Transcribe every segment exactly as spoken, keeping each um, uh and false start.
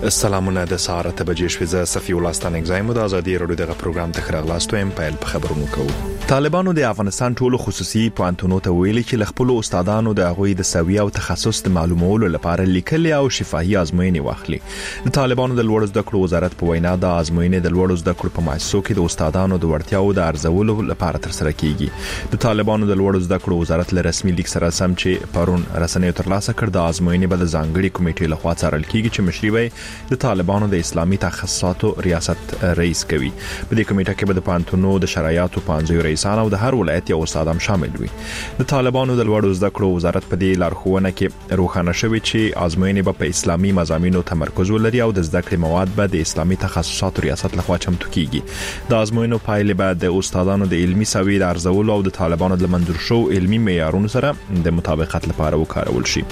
سلامونه د سهار ته بجې شوې ز صفي ولستان اگزایم د ازادي رادیو دغه پروګرام ته خراغلاستو ایم پایل په خبرونو کوو. طالبانو د افغانستان ټولو خصوصي پوهنتونونو ته ویلي چې خپل استادانو د هغوی د سوي او تخصص د معلومولو لپاره لیکلي او شفاهي ازموینې واخلي. د طالبانو د لوړ زده کړو وزارت په وینا د ازموینې د لوړ زده کړو په مؤسسو کې د استادانو د وړتیاو د ارزولو لپاره تر سره کیږي. د طالبانو د لوړ زده کړو وزارت له رسمي لیک سره سم چې پرون رسنیو ترلاسه کړ د ازموینې په ځانګړي کمیټې لخوا څارل کیږي چې مشري وي د طالبانو د اسلامي تخصصاتو ریاست رئیس کوي. په دې کمیټه کې به د پانتونو د شرایطو پانځه رئیسان او د هر ولایت یو استاد هم شامل وي. د طالبانو د لوړ زده کړو وزارت په دې لارښوونه کې روښانه شوی چې ازموینې به په اسلامي مضامینو تمرکز ولري او د زده کړې مواد به د اسلامي تخصصاتو ریاست لخوا چمتو کیږي. د ازموینو پایلې به د استادانو د علمي سوي د ارزولو او د طالبانو د منظور شو علمي معیارونو سره د مطابقت لپاره وکارول شي.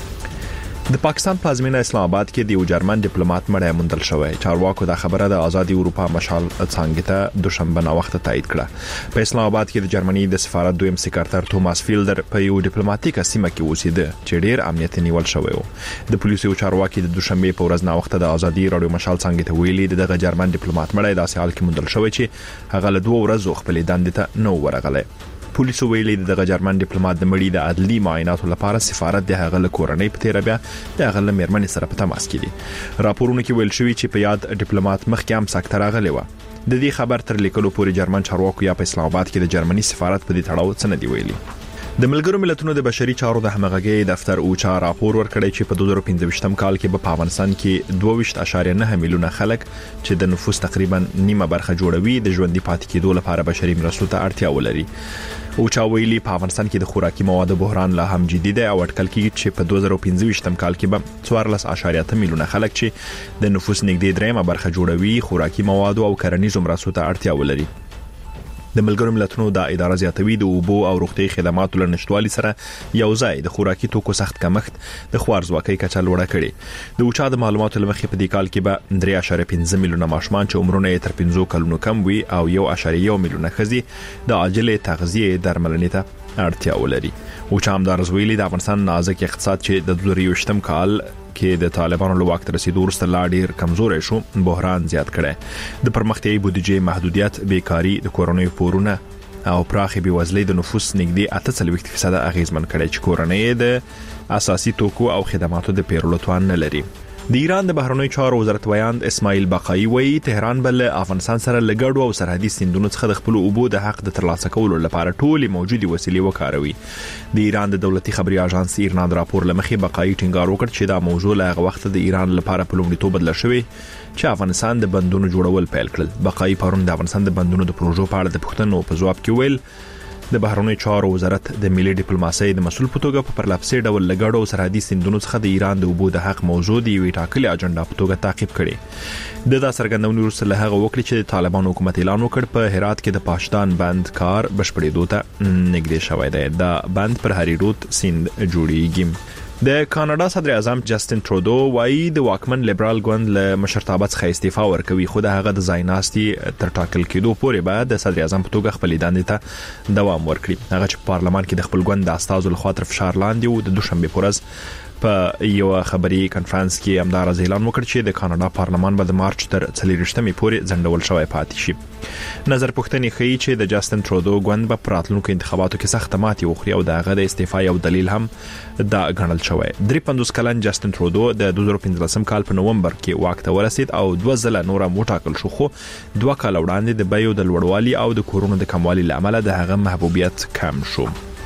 د پاکستان پلازمینه اسلام آباد کې د یو جرمن ډیپلوماټ مړی موندل شوی. چارواکو دا خبره د آزادي اروپا مشال څنګه ته دوشنبه نا وخت تایید کړه. په اسلام آباد کې د جرمني د سفارت دویم سکرټر توماس فیلډر په یو ډیپلوماټیک سیمه کې اوسېده چې ډیر امنیت نیول شوی و. د پولیسو چارواکي د دوشنبه په ورځ نا وخت د آزادي رادیو مشال څنګه ته ویلي دغه جرمن ډیپلوماټ مړی داسې حال کې موندل شوی چې هغه له دوه ورځې خپل دندې ته نو ورغلی. پولیسو ویلي دغه جرمن ډیپلوماټ د مړي د عدلي معایناتو لپاره سفارت د هغه له کورنۍ په تیر بیا د هغه له میرمنې سره په تماس کې دي. راپورونه کې ویل شوی چې په یاد ډیپلوماټ مخکې هم سکته راغلی و. د دې خبر تر لیکلو پورې جرمن چارواکو یا په اسلام آباد کې د جرمني سفارت په دې تړاو څه نه دی ویلي. د ملګرو ملتونو د بشري چارو د همغږي دفتر اوچا راپور ورکړی چې په دوه زره پنځه کال کې په افغانستان کې دوه ویشت اعشاریه نه میلیونه خلک چې د نفوس تقریبا نیمه برخه جوړوي د ژوندۍ پاتې کېدو لپاره بشري مرستو ته اړتیا ولري. اوچا ویلي په افغانستان کې د خوراکي موادو بحران لا هم جدي دی او اټکل کېږي چې په دوه زره پنځه کال کې به څوارلس اعشاریه اته میلیونه خلک چې د نفوس نږدې دریمه برخه جوړوي خوراکي موادو او کرنیزو مرستو ته اړتیا ولري. د ملګرو ملتونو د اداره زیاتوي د اوبو او روغتي خدماتو لنشټوالي سره یو ځای د خوراکي توکو سخت کمښت د خوارزواکۍ کچه لوړه کړي. د اوچا د معلوماتو لمخې په دې کال کې به درې اعشاریه پنځه میلیونه ماشومان چې عمرونه یې تر پنځه کلونو کم وي او یو اعشاریه یو میلیونه ښځې د عاجله تغذیه درملنې ته اړتیا ولري. اوچا هم دا رسویلي د افغانستان نازک اقتصاد چې د دوه زره یوویشت کال کې د طالبانو له واک تر رسیدو وروسته لا ډیر کمزوري شو بحران زیات کړي. د پرمختیایي بودیجې محدودیت، بیکاری، د کورونی پورونه او پراخي بېوزلۍ د نفوس نږدې اته څلوېښت فیصد اغیزمن کړي چې کورنۍ د اساسي توکو او خدماتو د پیرلو توان نه لري. د ایران د بهرنیو چارو وزارت ویاند اسماعیل باقایی وایي تهران بل افغانستان سره لګړو او سرحدي سیندونو څخه د خپل اوبو د حق د ترلاسه کولو لپاره ټولې موجودي وسیلې وکاروي. د ایران د دولتي خبري اژانس ایرنا د راپور لمخې باقایی ټینګار وکړ چې دا موضوع له هغه وخت د ایران لپاره په لومړیتوب بدل شوی چې افغانستان د بندونو جوړول پیل کړل. باقایی پرون د افغانستان د بندونو د پروژو په اړه د پوښتنو په ځواب کې ویل د بهرنیو چارو وزارت د ملي ډیپلوماسۍ د مسؤل په توګه په پرلپسې ډول لګړو او سرحدي سیندونو څخه د ایران د اوبو د حق موضوع دی وی ټاکلي اجنډا په توګه تعقیب کړي. د دا څرګندونې وروسته له هغه وکړي چې طالبان حکومت اعلان وکړ په هرات کې د پاشدان بند کار بشپړېدو ته نږدې شوی دی. دا بند پر هری رود سیند جوړیږي. د کاناډا صدر اعظم جسټن ترودو وایي د واکمن لیبرال ګوند له مشرتابه څخه استعفا ورکوي خو د هغه د ځایناستي تر ټاکل کېدو پورې به د صدر اعظم په توګه خپل دندې ته دوام ورکړي. هغه چې پارلمان کې د خپل ګوند د استازو لخوا تر فشار لاندې و د دوشنبه په ورځ په یو خبري کانفرنس کې همدار اعلان وکړ چې د کاناډا پارلمان به د مارچ تر څلورویشتمې پورې ځنډول شوی پاتې شي. نظر پوښتنې ښیي چې د جسټن ترودو ګوند په راتلونکو انتخاباتو کې سخت ماتې وخوري او د هغه د استعفا یو دلیل هم دا ګڼل شوی. درې پنځوس کلن جسټن ترودو د دوه زره پنځلسم کال په نومبر کې واک ته ورسید او دوه ځله نور موټاکل شو خو دوه کال وړاندې د بیو د لوړوالي او د کورونو د کموالي لامل د هغه محبوبیت کم شو.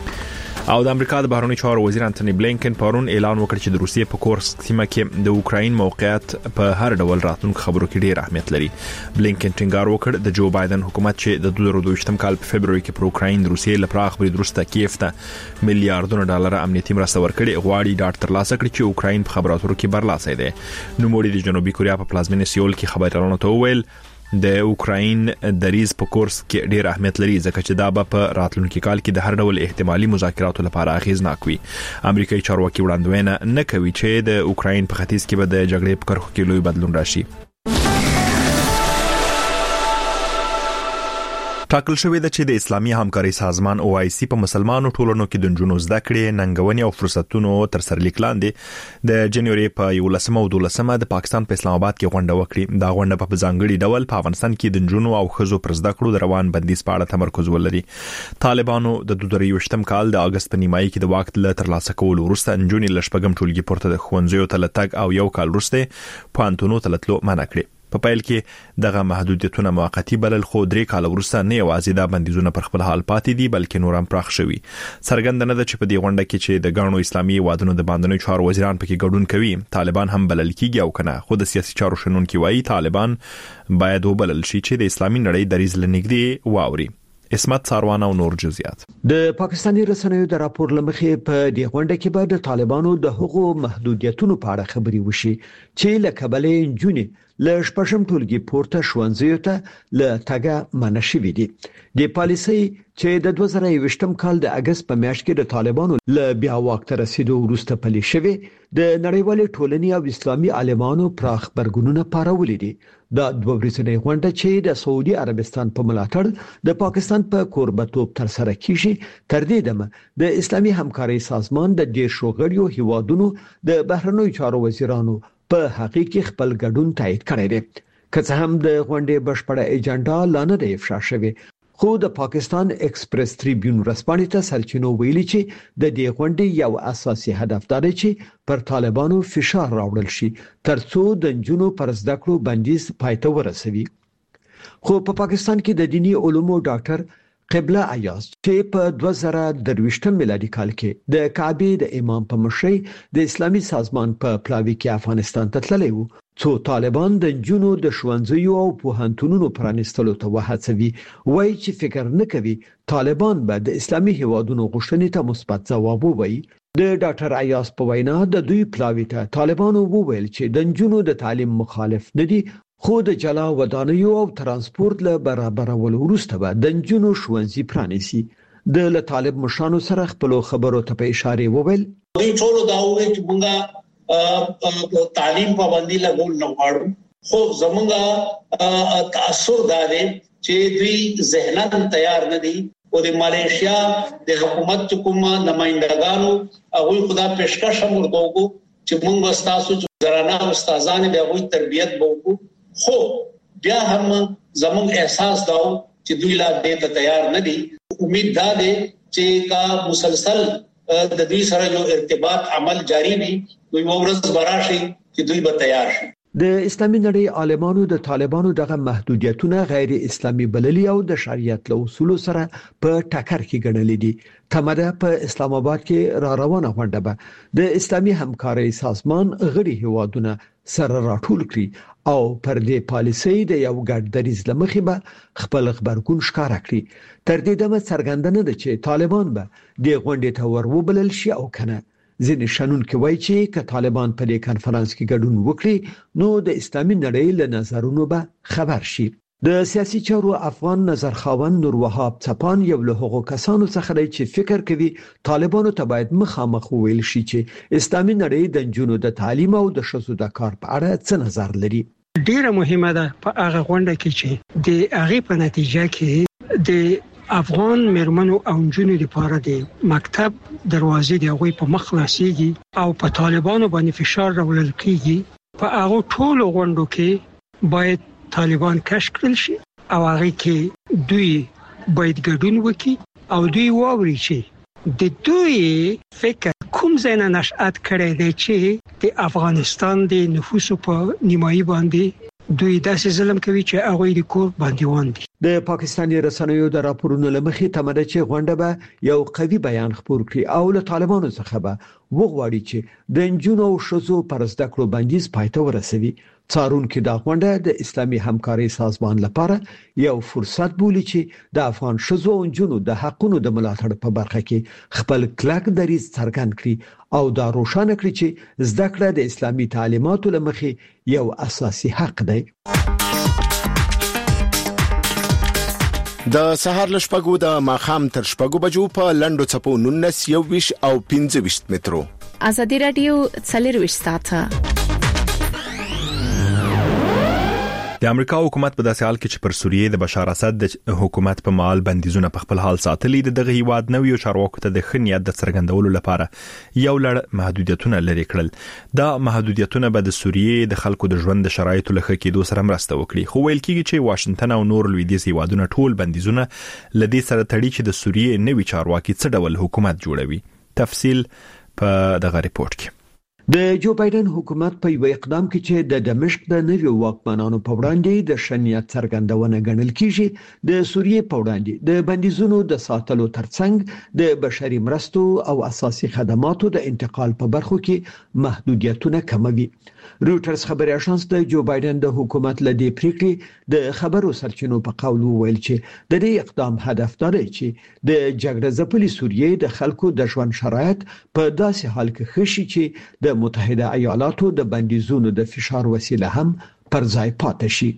او د امریکا د بهرنیو چارو وزیر انټونی بلینکن پرون اعلان وکړ چې د روسیې په کورسک سیمه کې د اوکراین موقعیت په هر ډول راتلونکو خبرو کې ډیر اهمیت لري. بلینکن ټینګار وکړ د جو بایدن حکومت چې د دوه زره دوه کال په فبرवरी کې پر اوکراین د روسیې لپاره برید وروسته کیف ته میلیارډونو ډالر امنیتي مرسته ورکړي غواړي ډاډ ترلاسه کړي چې اوکراین په خبرو اترو کې برلاسي دی. نوموړي د جنوبي کوریا په پلازمینه سیول کې خبرونه ته وویل د اوکراین دریز په کورس کې ډیر اهمیت لري ځکه چې دا به په راتلونکي کال کې د هر ډول احتمالي مذاکراتو لپاره اغیزناک وي. امریکایي چارواکي وړاندوینه نه کوي چې د اوکراین په ختیځ کې به د جګړې په کرښو کې لوی بدلون راشي. ټاکل شوې ده چې د اسلامي همکاري سازمان او آی سی په مسلمانانو ټولنو کې د جنونو زده کړې ننګونې او فرصتونو تر سرلیک لاندې د جنوري په یولسمه او دولسمه د پاکستان په اسلام آباد کې غونډه وکړي. دا غونډه په ځانګړي ډول په افغانستان کې د جنونو او خزو پر زده کړو د روان بندیز په اړه تمرکز ولري. طالبانو د دوه زره یوولسم کال د اگست په نیمایي کې د واک له ترلاسه کولو وروسته جنونې لشپږم ټولګي پورته د ښوونځیو ته لټګ او یو کال وروسته پوهنتونونو ته تللو منع کړي. په پیل کې دغه محدودیتونه موقتی بلل خو درې کال وروسته نه یوازې دا بندیزونه پر خپل حال پاتې دي بلکې نور هم پراخ شوي. څرګند نه ده چې په دې غونډه کې چې د غاڼو اسلامي وادونو د باندنۍ چارو وزیران پکې ګډون کوي طالبان هم بلل کیږي او کنه. خو د سیاسي چارو شنونکي وایي طالبان باید وبلل شي چې د اسلامي نړۍ دریځ لنګدي واوري. اسمت ساروان او نور جزئیات. د پاکستاني رسنیو د راپور لمخې په دې غونډه کې به د طالبانو د حقوقو محدودیتونو په اړه خبري وشي چې له کبلې جونې له شپږم ټولګي پورته ښوونځیو ته له تګه منع شوې دي. د پالیسي چې د دوه زره یوولسم کال د اگست په میاشت کې د طالبانو له بیا واک ته رسیدو وروسته پلي شوې د نړیوال ټولنې او اسلامي عالمانو پراخ برګونونه پارولې دي. دا دوه ورځنۍ غونډه چې د سعودي عربستان په ملاتړ د پاکستان په کوربتوب تر سره کیږي تر دې دمه د اسلامي همکاري سازمان د ډیر شوغړیو هیوادونو د بهرنیو چارو وزیرانو په حقیقي خپل ګډون تایید کړی دی. که څه هم د غونډې بشپړه ایجنډا لا نه دی افشا شوې خو د پاکستان ایکسپریس ټریبیون رسپانې ته سرچینو ویلي چې د دې غونډې یو اساسي هدف دی چې پر طالبانو فشار راوړل شي ترڅو د جنونو پر زده کړو بندیز پایته ورسوي. خو په پاکستان کې د دینی علومو ډاکټر قبله ایاز چې په دوه زره درویشتم میلادي کال کې د کعبه د امام په مشرۍ د اسلامي سازمان په پلاوي کې افغانستان ته تللی وو څو طالبان د جنونو د ښوونځیو او پوهنتونونو پرانیستلو ته وهڅوي. وایي چې فکر نه کوي طالبان به د اسلامي هیوادونو غوښتنې ته مثبت ځواب ووایي. د ډاکټر ایاز په وینا د دوی پلاوي ته طالبانو وویل چې د جنونو د تعلیم مخالف نه دي خو د جلا ودانیو او ترانسپورت له برابرولو وروسته به د جنونو ښوونځي پرانیسي. د له طالب مشرانو سره خپل خبرو ته په اشاره وویل دوی ټول دا وایي چې موږ تعلیم پابندي لګول نه غواړو خو زمونږ تاثر دا دی چې دوی ذهناً تیار نه دي او د ماليشیا د حکومت کوم نمائندګانو هغه خدا پیشکش هم ورکوو چې موږ تاسو چې زرانا استادان به غوي تربيت وکړو خو بیا هم زموږ احساس داو چې دوی لا دې ته تیار نه دي. امید دا ده چې کا مسلسل د دوی سره یو ارتباط عمل جاری وي دوی ورځ براشي چې دوی به تیار شي. د اسلامي نړۍ عالمانو د طالبانو دغه محدودیتونه غیر اسلامي بللي او د شریعت له اصول سره په ټکر کې ګڼل دي. تمره په اسلام آباد کې را روانه غونډه به د اسلامي همکاري سازمان غړي هیوادونه سره راټول کړي او پر دې پالیسي د یو ګډ دریځ لمخې به خپل خبرګون ښکارا کړي. تر دې دمه څرګندنه ده چې طالبان به د غونډې ته وروبلل شي او کنه. ځینې شنونکي وایي چې که طالبان په دې کانفرنس کې ګډون وکړي نو د اسلامي نړۍ له نظرونو به خبر شي. د سیاسي چارو افغان نظرخواون نور وهاب چپان یو له هغو کسانو څخه دی چې فکر کوي طالبانو ته باید مخامخ ویل شي چې اسلامي نړۍ د جنونو د تعلیم او د شذو د کار په اړه څه نظر لري. ډیره مهمه ده په هغه غونډه کې چې د هغه په نتیجه کې د افغان مرمنو او جنونو لپاره د مکتب دروازې دی هغه په مخ خلاصيږي او په طالبانو باندې فشار راوړل کیږي. په هغه ټول غونډو کې باید طالبان کش کړل شي او هغه کې دوی باید ګډون وکړي او دوی واوري چې د دوی فکر کوم ځای نه نشأت کړی دی چې د افغانستان د نفوسو په نیمایي باندې دوی داسې ظلم کوي چې هغه د کور باندې وان دي. د پاکستاني رسنیو د راپورونو لمخې تمره چې غونډه به یو قوي بیان خپور کړي او له طالبانو څخه به وغواړي چې د جنونو او شذو پر زده کړو بندیز پایته ورسوي. څارونکو دا غونډه د اسلامي همکاري سازمان لپاره یو فرصت بولي چې د افغان شذو او جنونو د حقونو د ملاتړ په برخه کې خپل کلک دریځ څرګند کړي او دا روښانه کړي چې زده کړه د اسلامي تعلیماتو لمخې یو اساسي حق دی. د سهار لشپګو د ماخام تر شپګو بجو په لندو چپو نونس یو ویش او پنځه ویش مترو. ازادي رادیو څلور ویش ساعته د امریکا حکومت په داسې حال کې چې پر سوریې د بشار اسد د حکومت په مال بندیزونه په خپل حال ساتلي د دغه هیواد نویو چارواکو ته د خنیت د څرګندولو لپاره یو لړ محدودیتونه لري کړل. دا محدودیتونه به د سوریې د خلکو د ژوند د شرایطو له ښه کېدو سره مرسته وکړي. خو ویل کېږي چې واشنگټن او نور لویدیځ هیوادونه ټول بندیزونه لدې سره تړي چې د سوریې نوي چارواکي څه ډول حکومت جوړوي. تفصیل په دغه ریپورت کې. د جو بایدن حکومت په یو اقدام کې چې د دمشق د نویو واکمنانو په وړاندې د شنیت څرګندونه ګڼل کیږي د سوریې په وړاندې د بندیزونو د ساتلو ترڅنګ د بشري مرستو او اساسي خدماتو د انتقال په برخو کې محدودیتونه کموي. روټرز خبري اژانس د جو بایدن د حکومت لدی پریکړې د خبرو سرچینو په قول ویل چې د دې اقدام هدف دا دی چې د جګړه ځپلي سوریې د خلکو د ژوند شرایط په داسې حال کې ښه شي چې د متحده ایالاتو د بندیزونو د فشار وسیله هم پر ځای پاتې شي.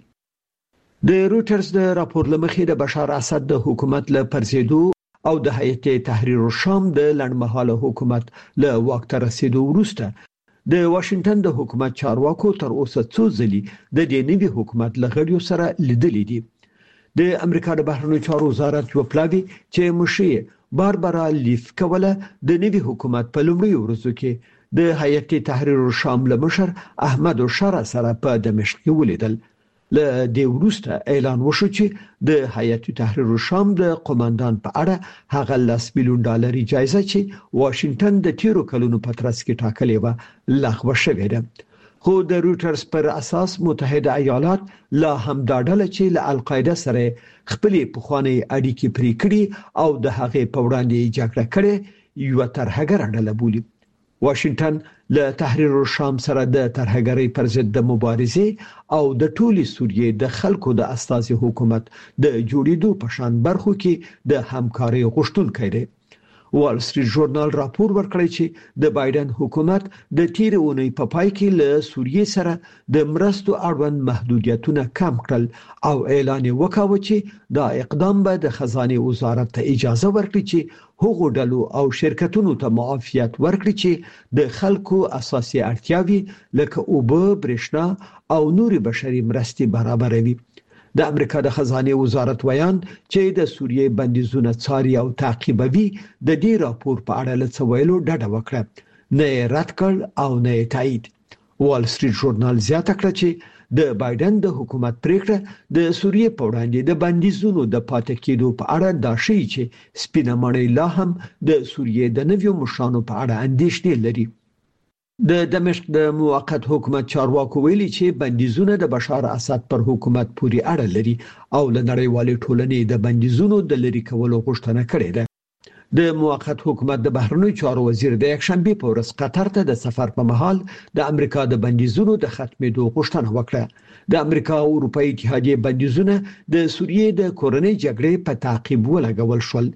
د روټرز د راپور لمخې د بشار اسد د حکومت له پرزیدو او د هیئت تحریر الشام د لړمحاله حکومت له واک ته رسیدو وروسته د واشنگټن د حکومت چارواکو تر اوسه څو ځلې د دې نوي حکومت لغړیو سره لیدلې دي. د امریکا د بهرنیو چارو وزارت یو پلاوی چې مشیر باربرا لیف کوله د نوي حکومت په لومړي ورځو کې د هیئت تحریر الشام له مشر احمد شارع سره په دمشق کې ولیدل. له دې وروسته اعلان وشو چې د هیئت تحریر الشام د قوماندان په اړه هغه لاس میلیون ډالر جایزه چې واشنگټن د تیرو کلونو په ترڅ کې ټاکلې و لغوه شوې ده. خو د روټرز پر اساس متحده ایالات لا هم دا ډله چې له القاعده سره خپل پخوانی اړیکې پرې کړې او د هغې په وړاندې جګړه کړې یو ترهګر ډله بولي. واشنگټن له تحریر الشام سره د ترهګرۍ پر ضد د مبارزې او د ټولي سوریې د خلکو د اساسي حکومت د جوړېدو په شان برخو کې د همکارۍ غوښتونکی دی. وال سټریټ ژورنال راپور ورکړی چې د بایدن حکومت د تیر اونۍ په پای کې له سوریې سره د مرستو اړوند محدودیتونه کم کړل او اعلان وکاوه چې دا اقدام به د خزانه وزارت ته اجازه ورکړي چې هغو ډلو او شرکتونو ته معافیت ورکړي چې د خلکو اساسي اړتیاوي لکه اوبه، برېښنا او نوري بشري مرستې برابروي. د امریکا د خزانه وزارت ویان چې د سوریې بندیزونه څاري او تعقیبوي د دې راپور په اړه له ویلو ډډه وکړه، نه رد کړ او نه تایید. وال سټریټ ژورنال زیاته کړه چې د بایدن د حکومت پریکړه د سوریې په وړاندې د بندیزونو د پاتې کېدو په اړه دا شی چې سپینه مړی لا هم د سوریې د نویو مشرانو په اړه اندېښنې لري. د دمشق د موقت حکومت چارواکو ویلي چې بندیزونه د بشار اسد پر حکومت پورې اړه لري او له نړیوالې ټولنې د بندیزونو د لري کولو غوښتنه کړې ده. د موقت حکومت د بهرنیو چارو وزیر د یکشنبه په ورځ قطر ته د سفر په مهال د امریکا د بندیزونو د ختمېدو غوښتنه وکړه. د امریکا او اروپאי اتحادیه بندیزونه د سوریې د کورنۍ جګړې په تعقیب ولګول شول.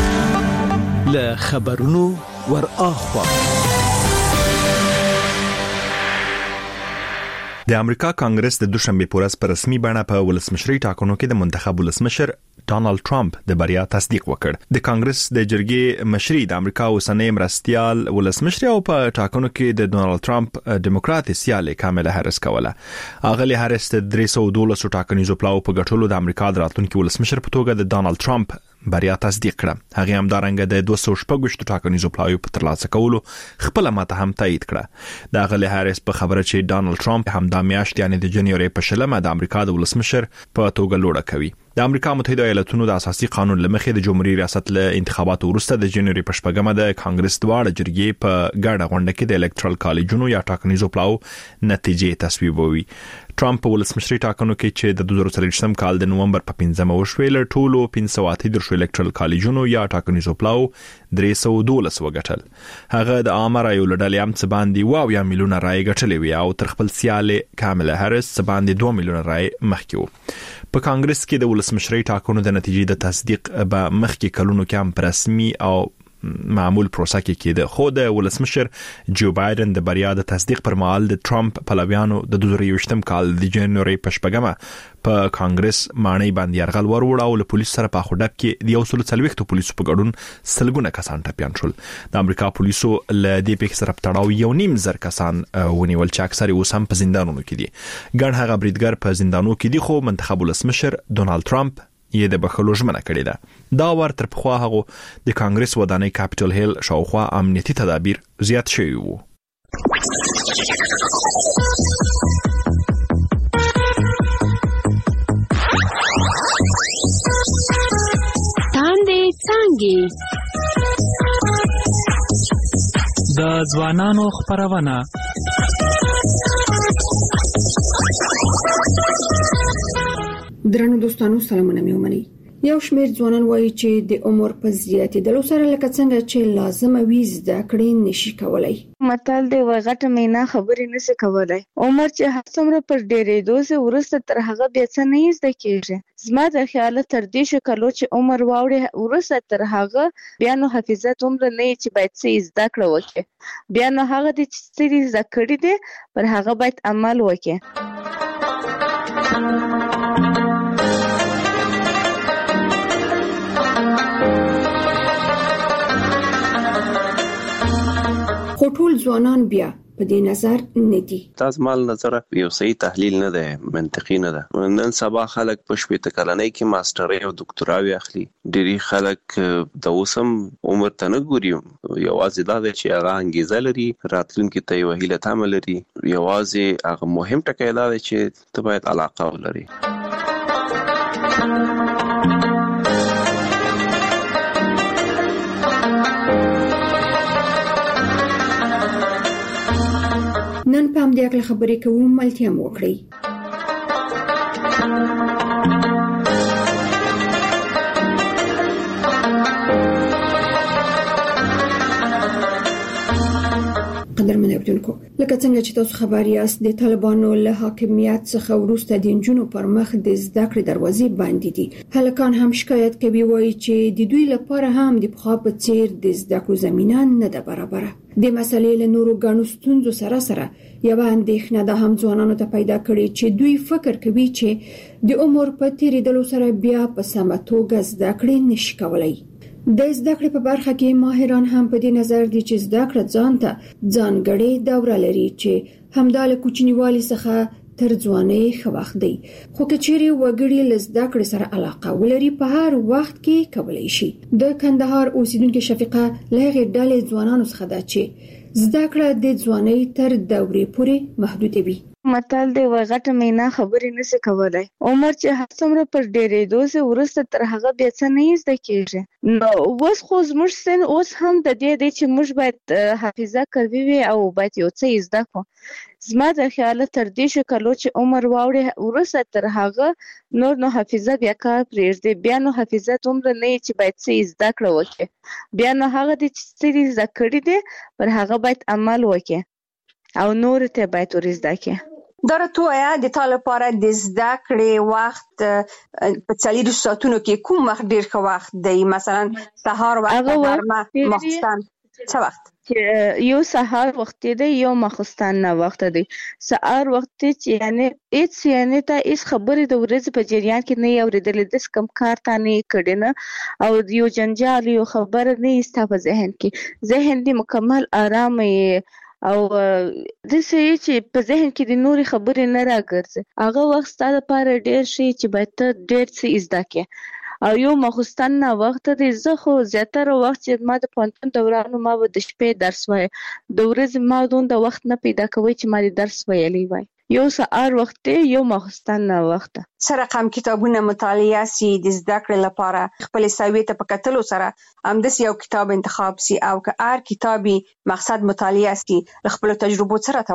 له خبرونو ور اخوا د امریکا کانګرس د دوشنبه په ورځ په رسمي بڼه په ولسمشري ټاکنو کې د منتخب ولسمشر ډانلډ ټرمپ د بریا تصدیق وکړ. د کانګرس د جرګې مشري د امریکا اوسنۍ مرستيال ولسمشر او په ټاکنو کې د ډانلډ ټرمپ ډیموکرات سیاله کامله هریس کوله. اغلی هریس د درې سوه دولس ټاکنیزو پلاو په ګټلو د امریکا د راتلونکي ولسمشر په توګه د ډانلډ ټرمپ بریا تصدیق کړه. هغه هم دارنګه د دوه سوه شپږ ټاکنیزو پلاو په ترلاسه کولو خپل ماته هم تایید کړه. د اغلی هریس په خبره چې ډانلډ ټرمپ هم د میاشتې یعنی د جنوري په شلمه د امریکا د ولسمشر په توګه لوړه کوي. د امریکا متحده ایالاتونو د اساسي قانون لمخې د جمهوریت ریاست له انتخاباتو وروسته د جنوري په شپږمه د کانګرس دواړه جرګې په ګډه غونډه کې د الکترال کالجونو یا ټاکنیزو پلاو نتیجې تصویبوي. ټرمپ په ولسمشري ټاکنو کې چې د دوه زره څلوېښتم کال د نومبر په پنځمه وشوې له ټولو پنځه سوه اته دېرش الکترال کالجونو یا ټاکنیزو پلاو درې سوه دولس وګټل. هغه د عامه رایو له ډلې هم څه باندې واو یا میلیونه رای ګټلې وي او تر خپل سیاله کامله هریس څه باندې دوه میلیونه رای مخکې وو. په کانګرس کې د ولسمشري ټاکنو د نتیجې د تصدیق به مخکې کلونو کې هم رسمي او معمول پروسه کې کېده. خو د ولسمشر جو بایدن د بریا د تصدیق پر مهال د ټرمپ پلویانو د دوه زره یوویشتم کال د جنوري په شپږمه په کانګرس مانۍ باندې یرغل ور وړ او له پولیسو سره په خډب کې د یو سل څلوېښت پولیسو په ګډون سلګونه کسان ټپيان شول. د امریکا پولیسو له دې پیښې سره تړاو یو نیم زر کسان ونیول چې اکثر یې اوس هم په زندانونو کې دي. ګڼ هغه بریدګر په زندانونو کې دي خو منتخب ولسمشر ډونالد ټرمپ یې د بخښلو ژمنه کړې ده. دا ور تر پخوا هغه د کانګرس ودانۍ کاپټل هیل شاوخوا امنیتي تدابیر زیات شوي وو. تاندې څانګې د ځوانانو خبرونه. درنو دوستانو سلامونه مې ومنئ. یو شمېر ځوانان وایي چې د عمر په زیاتېدلو سره لکه څنګه چې لازمه وي زده کړې نشي کولای. متل دی وای غټه مینا خبرې نشي کولای. عمر چې هر څومره پر ډېرېدو سه ورسته تر هغه بیا څه نه زده کېږي. زما د خیال تر دې چې کلو چې عمر واوړي ورسته تر هغه بیا نو حافظه عمر نه چې باید څه زده کړو وکړي. بیا نو هغه د چې زده کړی دی پر هغه باید عمل وکړي. خو ټول ځوانان بیا په دې نظر نه دي. تاسو مال نظر یو صحیح تحلیل نه ده، منطقي نه ده. نن سبا خلک په شپږ کلنۍ کې ماسترۍ او دکتراوي اخلي. ډېری خلک د اوسم عمر ته نه ګوري. یوازې دا ده چې هغه انګیزه لري، راتلونکي ته یو هیله تمه لري. یوازې هغه مهم ټکی دا دی چې ته باید علاقه ولري. نن په همدې اړه خبرې کوو، ملتیا مو وکړئ. قدرمن اردوونکو، لکه څنګه چې تاسو خبر یاست د طالبانو له حاکمیت څخه وروسته د نجونو پر مخ د زده کړې دروازې بندې دي. هلکان هم شکایت کوي، وایي چې د دوی لپاره هم د پخوا په څیر د زده کړو زمینه نه ده برابره. د مسلې له نورو ګڼو ستونزو سره سره یوه اندېښنه د هم ځوانانو ته پیدا کړې چې دوی فکر کوي چې د عمر په تیریدلو سره بیا په سمه توګه زده کړې نشي کولای. د زده کړې په برخه کې ماهران هم په دې نظر دي چې زده کړه ځان ته ځانګړې دوره لري چې همدا له کوچنیوالي څخه تر ځوانۍ ښه وخت دی. خو که چیرې وګړي له زده کړې سره علاقه ولري په هر وخت کې کولی شي. د کندهار اوسیدونکو شفیقه له هغې ډلې ځوانانو څخه ده چې زده کړه د ځوانۍ تر دورې پورې محدوده وي. متل دی وای غټه مینا خبرې نشي کولای. عمر چې هر څومره پر ډېرېدو سه ورسته تر هغه بیا څه نه زده کېږي. نو اوس خو زموږ سن اوس هم د دې دی چې موږ باید حافظه قوي وي او باید یو څه زده کړو. زما د خیال تر دې چې کلو چې عمر واوړي ورسته تر هغه نور نو حافظه بیا کار پرېږدي. بیا نو حافظه عمر نه چې باید څه زده کړو وکړي. بیا نو هغه د چې زده کړی دی پر هغه باید عمل وکړي او نور ته باید ورزده کړي. دا راته وایا د تا لپاره د زده کړې وخت په څلورو ساعتونو کې کوم وخت ډیر ښه وخت دی؟ مثلا سهار وخت، غرمه، ماخستن، څه وخت؟ یو سهار وخت دی، یو ماخستن نه وخت دی. سهار وخت چې یعنی هیڅ یعنی ته هیڅ خبرې د ورځې په جریان کې نه اورېدلې، د کم کار ته نه کړي نه او یو جنجال یو خبر نه ایسته په ذهن کې. ذهن دې مکمل آرام او د سې چې په ذهن کې د نوري خبرې نه راګرځي. هغه وخت ستاسو لپاره ډېر شي چې باید ته ډېر څه زده کړې. او یو ماخستن نه وخت دی. زه خو زیاتره وخت چې ما د پوهنتون دورانو ما به د شپې درس وای، د ورځې ما دومره وخت نه پیدا کوي چې ما د درس ویلی وای. یو سهار وخت دی، یو ماخستن نه وخت. څه رقم کتابونه مطالعه سي د زده کړې لپاره؟ خپل سوي ته په کتلو سره همداسې یو کتاب انتخاب سي او که هر کتابي مقصد مطالعه سي، خپل تجربو سره ته وایي.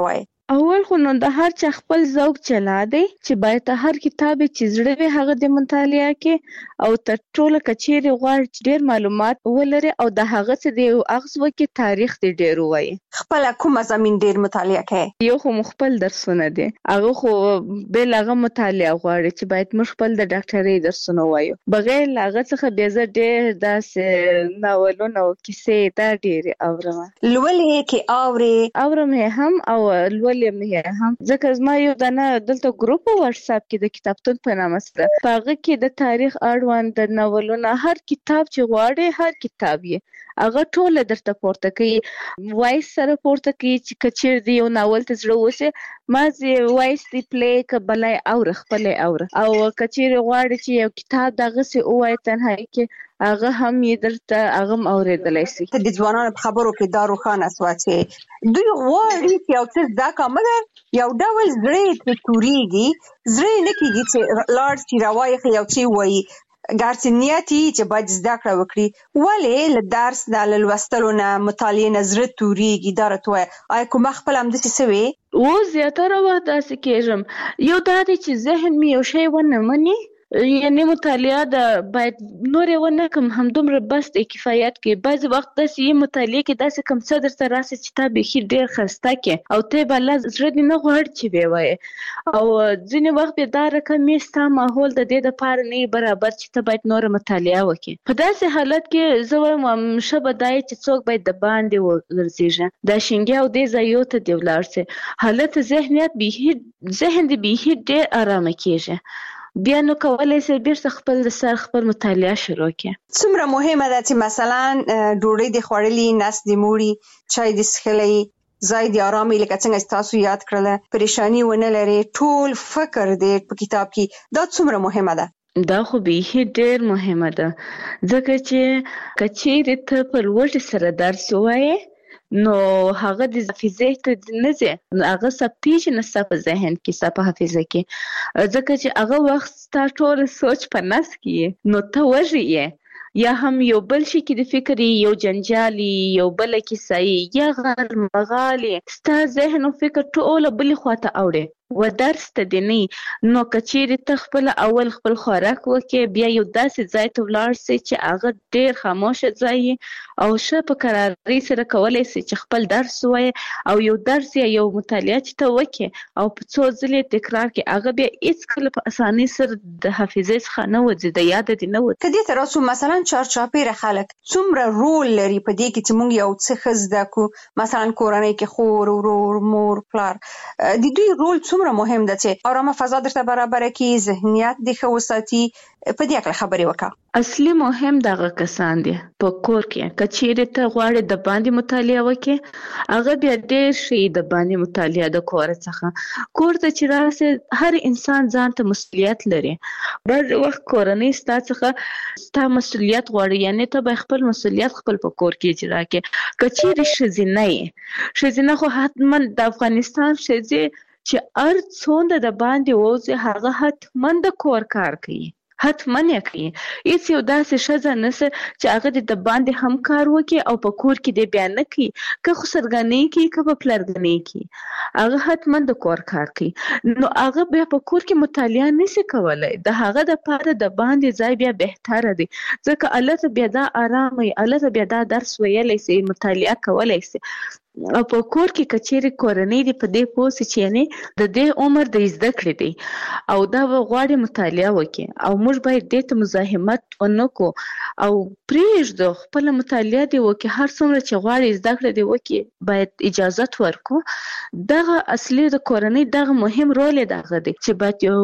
اول خو نو د هر چا خپل ذوق چلا دی چې باید هر کتاب چې زړه وي هغه د مطالعه کې او تر ټولو کچېري غواړي چې ډېر معلومات ولري او د هغه څه دی اغز وکي تاریخ دی ډېر وایي. خپل کوم مضامین ډېر مطالعه کوي؟ یو خو خپل درسونه دي هغه خو بل هغه مطالعه غواړي چې باید موږ خپل د ډاکټرۍ درسونه وایو بغیر هغه څخه بیا زه ډېر داسې ناولونه او کیسې دا ډېرې اورم. لولې کې اوري اورم هم او لولې مې هم ځکه زما یو دنه دلته ګروپ واتس اپ کې د کتابتون په نامه سره هغه کې د تاریخ اړوند د ناولونو هر کتاب چې غواړي هر کتاب یې هغه ټول درته پورته کوي وایس سره پورته کوي چې کچیر دی یو ناول ته زړه وسه ما زی وایس دی پلی کبلای او خپل اور او کچیر غواړي چې یو کتاب دغه سي اوای تنهایی کې هغه هم یې درته هغه اوریدلای شي. د ځوانانو په خبرو کې دا روښانه سوا چې دوی غواړي چې یو څه دا کومه یو ډول زړه ته توريږي زړه نه کیږي چې لارډ چې راوایي یو څه وایي ګارسنیاتي چې باید زده کړه وکړي ولې له درس د لوستلو نه مطالعه نظر توريږي دا راته آی کوم خپل هم د څه سوي او زیاتره وخت داسې کېږم یو دا دی چې ذهن می یو شی ونه مني یعنی مطالعه د باید نورې ونه کوم هم دومره بس د کفایت کې بعض وخت داسې یې مطالعه کې داسې کم څه درته راسي چې تا بیخي ډېر خسته کې او ته به الله زړه دې نه غواړي چې ویې وایې او ځینې وخت بیا دا رقم یې ستا ماحول د دې دپاره نه برابر چې ته باید نوره مطالعه وکړې. په داسې حالت کې زه وایم ښه به دا چې څوک باید د باندې وګرځېږي دا شینګي او دې ځایو ته دې ولاړ سي حالت ذهنیت بیخي ذهن دې بیخي ډېر ارامه کېږي بیا نو کولای شي بیرته خپل د سر خپل مطالعه شروع کړي. څومره مهمه ده چې مثلا ډوډۍ د خوړلې نس د موړي چای د څښلې ځای د آرامي لکه څنګه تاسو یاد کړل پریشانی ونه لري ټول فکر دې په کتاب کې دا څومره مهمه ده؟ دا خو به ډېر مهمه ده ځکه چې کچېرې ته په لوړ سره درس وایې نو هغه د حافظه ته نه ځي هغه ثبتېږي نه ستا په ذهن کې ستا په حافظه کې ځکه چې هغه وخت ستا ټول سوچ په نس کې نو ته وږی یې یا هم یو بل شي کې د فکر یو جنجالي یو بل کیسه یا غر مغالي ستا ذهن او فکر ټول بل خواته اوړي و درس ته دی نه نو کچېرې ته خپل اول خپل خوراک وکې بیا یو داسې ځای ته ولاړ سي چې هغه ډېر خاموشه ځای او ښه په قرارۍ سره کولی سي چې خپل درس ووایې او یو درس یا یو مطالعه چې ته وکې او په څو ځلې تکرار کې هغه بیا هېڅکله په اسانۍ سره د حافظې څخه نه وځي د یاده دې نه وځي. که دې ته راسو مثلا چارچاپېره خلک څومره رول لري په دې کې چې موږ یو څه ښه زده کړو مثلا کورنۍ کې خور ورور مور پلار د دوی رول څومره مهم ده چې آرامه فضا درته برابر کړي ذهنیت دې ښه وساتي په دې اړه خبرې وکړه. اصلي مهم دغه کسان دي په کور کې کچېرې ته غواړې د باندې مطالعه وکړې هغه بیا ډېر شي د باندې مطالعه د کور څخه کور ته چې راسې هر انسان ځان ته مسؤلیت لري بعض وخت کورنۍ ستا څخه ستا مسؤلیت غواړي یعنې ته به خپل مسؤلیت خپل په کور کې اجرا کړې کچېرې ښځینه یې ښځینه خو حتما د افغانستان ښځې چې هر څومره د باندې ووځي هغه حتما د کور کار کوي حتما یې کوي هیڅ یو داسې ښځه نشته چې هغه د باندې هم کار وکړي او په کور کې دې بیا نه کوي که خو سرګنۍ کوي که په پلرګنۍ کوي هغه حتما د کور کار کوي نو هغه بیا په کور کې مطالعه نشي کولی د هغه دپاره د باندې ځای بیا بهتره دی ځکه الله ته بیا دا ارام وي الله ته بیا دا درس ویلی سي مطالعه کولی سي او په کور کې کچېرې کورنۍ دې په دې پوه سي چې یعنې د دې عمر د زده کړې دی او دا به غواړي مطالعه وکړي او موږ باید دې ته مزاحمت ونه کړو او پرېږدو خپله مطالعه دې وکړي هر څومره چې غواړي زده کړه دې وکړي باید اجازت ورکړو دغه اصلي د کورنۍ دغه مهم رول یې دغه دی چې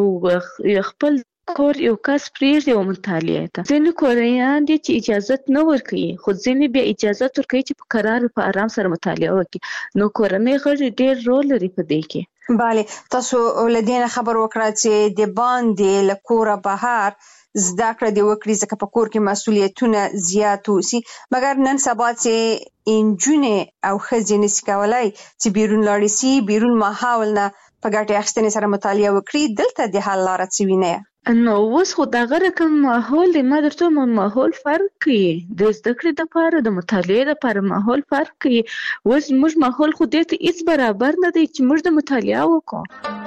باید یو خپل کور یو کس پرېږدي او مطالعه ته ځینې کورنیان دي چې اجازت نه ورکوي خو ځینې بیا اجازت ورکوي چې په قرار په آرام سره مطالعه وکړي نو کورنۍ غړي ډېر رول لري په دې کې. بله تاسو له دې نه خبر وکړه چې د باندې له کوره بهر زده کړه دې وکړي ځکه په کور کې مسؤلیتونه زیات اوسي مګر نن سبا چې نجونې او ښځې نشي کولی چې بیرون لاړې شي بیرون ماحول نه په ګټې اخیستنې سره مطالعه وکړي دلته د حل لاره څه وینئ؟ نو اوس خو دغه رقم ماحول د ما درته ماحول فرق کوي د زده کړې لپاره د مطالعې لپاره ماحول فرق کوي. اوس موږ ماحول خو دې ته هیڅ برابر نه دی چې موږ د مطالعه وکړو.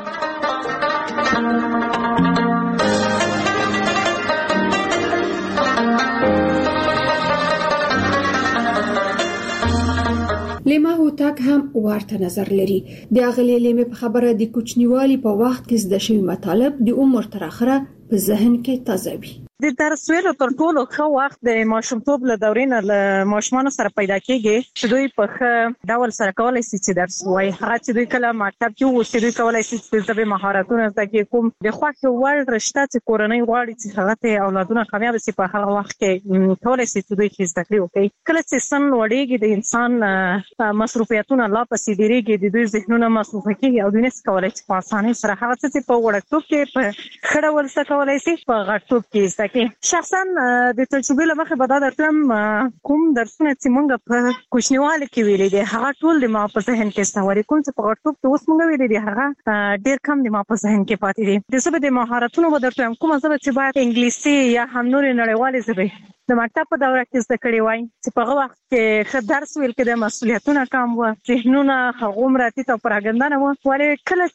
لیما هوتک هم ورته نظر لري. د اغلې لیمه په خبره د کوچنیوالي په وخت کې زده شوی مطالب د عمر تر اخره په ذهن کې تازه وي. د درس ویلو تر ټولو ښه وخت د ماشومتوب له دورې نه له ماشومانو سره پیدا کېږي چې دوی په ښه ډول سره کولای شي چې درس وایي. هغه چې دوی کله مکتب کې وو چې دوی کولای شي چې د ژبې مهارتونه زده کړي. کوم د خوښې وړ رشته چې کورنۍ غواړي چې هغه ته اولادونه کامیاب شي په هغه وخت کې کولای شي چې دوی ښه زده کړي وکړي. کله چې سن لوړېږي د انسان مصروفیتونه لا پسې ډېرېږي، د دوی ذهنونه مصروفه کېږي او دوی نشي کولای چې په اسانۍ سره هغه څه چې په وړکتوب کې په ښه ډول زده کولای شي په غټتوب کې زده کړي. شخصا د تجربې له مخې به دا درتم کوم درسونه چې موږ په کوچنیوالي کې ویلي دي هغه ټول د ما په ذهن کې استواري. کوم چې په غټتوب کې اوس موږ ویلي دي هغه ډېر کم د ما په ذهن کې پاتې دي. د ژبې د مهارتونو به درته کومه ژبه چې باید انګلیسي یا هم نورې نړیوالې ژبې د مکتب په دوره کې زده کړې وای چې په هغه وخت کې ښه درس ویل کېده، مسؤلیتونه کم وو، ذهنونه هغومره ټیټ او پراګنده نه وو. ولې کله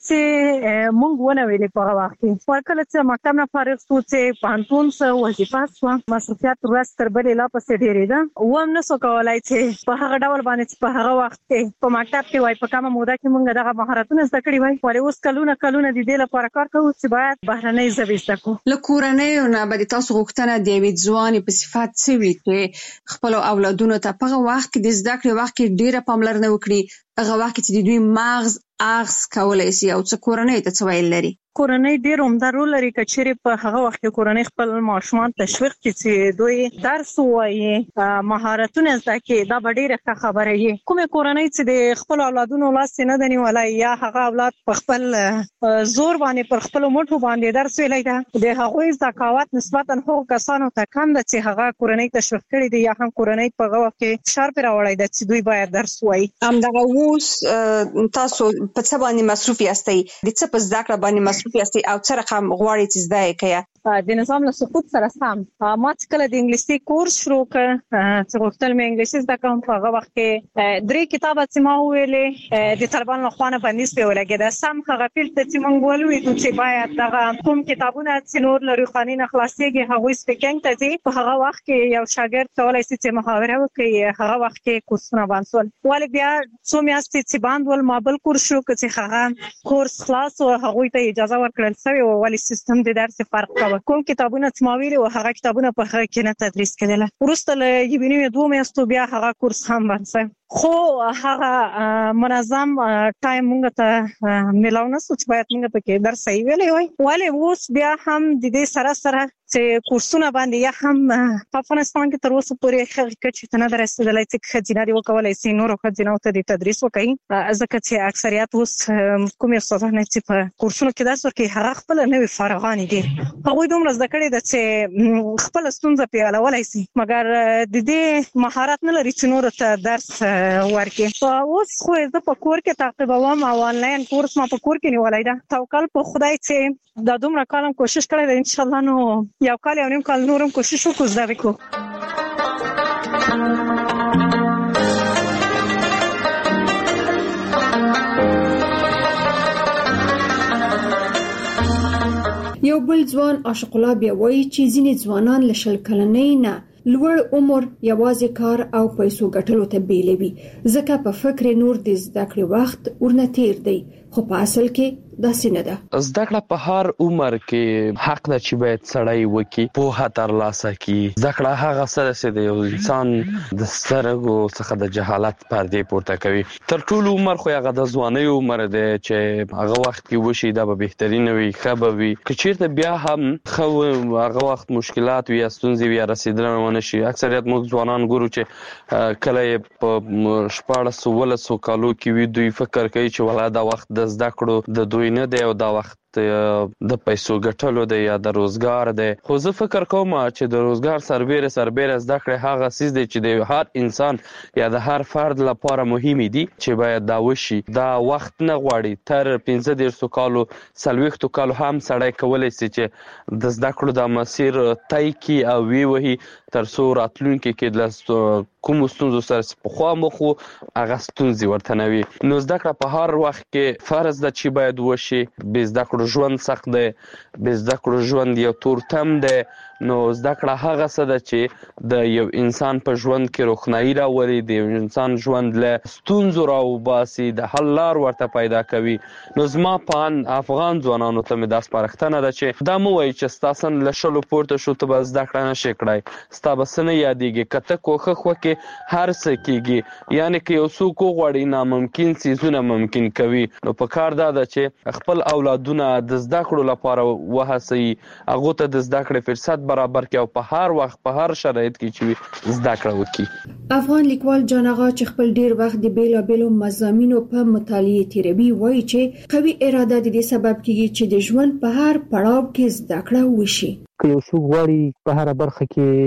چې موږ ونه ویلې په هغه وخت کې ور کله چې مکتب نه فارغ شو چې پوهنتون څه وظیفه شوه، مصروفیت ورځ تر بلې لا پسې ډېرېده. اوم نسو کولی چې په هغه ډول باندې چې په هغه وخت کې په مکتب کې وای په کمه موده کې موږ دغه مهارتونه زده کړي وای. ولې اوس کلونه کلونه د دې لپاره کار کوو چې باید بهرنۍ ژبې زده کړو. له کورنیو نه به تاسو غوښتنه د یوې ځوانې په صفت څه چې خپل اولادونو ته په هغه وخت کې د زده کړې وخت کې ډېره پاملرنه وکړي، هغه وخت چې د دوی مغز اغز کولای شي او څه کورنۍ ته څه ویل لري؟ کورنۍ ډېر عمده رول لري که چیرې په هغه وخت کې کورنۍ خپل ماشومان تشویق کړي چې دوی درس ووایي، مهارتونه زده کړي، دا به ډېره ښه خبره وي. کومې کورنۍ چې د خپلو اولادونو لاس یې نه ده نیولی یا هغه اولاد په خپل زور باندې پر خپلو مټو باندې درس ویلی ده، د هغوی ذکاوت نسبتا هغو کسانو ته کم ده چې هغه کورنۍ تشویق کړي دي یا هم کورنۍ په هغه وخت کې فشار پرې راوړی ده چې دوی باید درس ووایي. همدغه اوس تاسو په څه باندې مصروف یاستئ؟ د څه په زده کړه باندې مصروف یاستئ او څه رقم غواړئ چې زده یې کړئ؟ د نظام له سقوط سره سم ما چې کله د انګلیسي کورس شروع کړ چې غوښتل مې انګلیسي زده کړم، په هغه وخت کې درې کتابه چې ما وویلې د طالبانو له خوا نه بندیز پرې ولګېده. سم هغه فیلډ ته چې موږ ولوېدو چې باید دغه کوم کتابونه چې نور له روښاني نه خلاصېږي هغوی سپیکینګ ته ځي، په هغه وخت کې یو شاګرد کولی شي چې محاوره وکړي. هغه وخت کې کورسونه بند شول. ولې بیا څو میاشتې چې بند ول ما بل کورس شروع کړ چې هغه کورس خلاص و، هغوی ته اجازه ورکړل شوې وه. ولې سیستم د درس فرق کوه. کوم کتابونه چې ما ویلي وو هغه کتابونه په هغه کې نه تدریس کېدله. وروسته له یوې نوې دوو میاشتو بیا هغه کورس هم بند شو. خو هغه منظم ټایم موږ ته میلاو نه شو چې باید موږ پکې درس صحیح ویلی وای. ولې اوس بیا هم د دې سره سره چې کورسونه باندې یا هم په افغانستان کې تر اوسه پورې هغه کچې ته نه ده رسېدلی چې ښځینه دې وکولی شي نورو ښځینو ته دې تدریس وکړي، ځکه چې اکثریت اوس کومې استادانې چې په کورسونو کې درس ورکوي هغه خپله نوې فارغانې دي. هغوی دومره زده کړې ده چې خپله ستونزه پرې حلولی شي، مګر د دې مهارت نه لري چې نورو ته درس ورکړي. اوس خو زه په کور کې تعقیبوم او آنلاین کورس ما په کور کې نیولی ده. توکل په خدای چې دا دومره کال هم کوشش کړی ده، انشاءالله نو یو کال یو نیم کال نور هم کوشش وکړو زده وکړو. یو بل ځوان عاشق الله بیا وایي چې ځینې ځوانان له شل کلنۍ نه لوړ عمر یوازې کار او پیسو ګټلو ته بیلوي، ځکه په فکر نور د زده کړې وخت ورنه تیر دی، خو په اصل کې داسې نه ده. زده کړه په هر عمر کې حق ده چې باید سړی وکړي، پوهه ترلاسه کړي. زده کړه هغه څه ده چې د یو انسان د سترګو څخه د جهالت پردې پورته کوي. تر ټولو عمر خو هغه د ځوانۍ عمر دی چې هغه وخت کې وشي دا به بهترینه وي، ښه به وي. که چېرته بیا هم ښه هغه وخت مشکلات وي یا ستونزې وي یا رسېدنه ونه شي، اکثریت موږ ځوانان ګورو چې کله یې په شپاړسو ولسو کالو کې وي دوی فکر کوي چې ولا دا وخت د زده کړو د دوی نه دی او دا وخت د پیسو ګټلو دی یا د روزګار دی. خو زه فکر کوم چې د روزګار سربېره سربېره زده کړې هغه څیز دی چې د هر انسان یا د هر فرد لپاره مهمې دي چې باید دا وشي. دا وخت نه غواړي. تر پنځه دېرشو کالو څلوېښتو کالو هم سړی کولی شي چې د زده کړو د مسیر طی کړي او ویې وهي تر څو راتلونکي کې د کومو ستونزو سره پخوا مخ وو هغه ستونزې ورته نه وي. نو زده کړه په هر وخت کې فرض ده چې باید وشي. بې زده کړو ژوند سخت دی، بې زده کړو ژوند یو تورتم دی. نو زده کړه هغه څه ده چې د یو انسان په ژوند کې روښنايي راولي، د یو انسان ژوند له ستونزو راوباسي، د حل لار ورته پیدا کوي. نو زما په افغان ځوانانو ته مې دا سپارښتنه ده چې دا مه وایي چې ستا سن له شلو پورته شو ته به زده کړه نشې کړی، ستا به څه نه یادېږي. که ته کوښښ وکړې هر څه کېږي. یعنې که یو څوک وغواړي ناممکن څیزونه ممکن کوي. نو په کار دا ده چې خپل اولادونه د زده کړو لپاره وهڅوي، هغو ته د زده کړې فرصت برابر کړي او په هر وخت په هر شرایط کې چې زده کړه وکړي. افغان لیکوال جان آغا چې خپل ډیر وخت د بیلابېلو مضامینو په مطالعه تیروي وایي چې قوي اراده د دې سبب کیږي چې د ژوند په هر پړاو کې زده کړه وشي. که یو څوک غواړي په هر برخه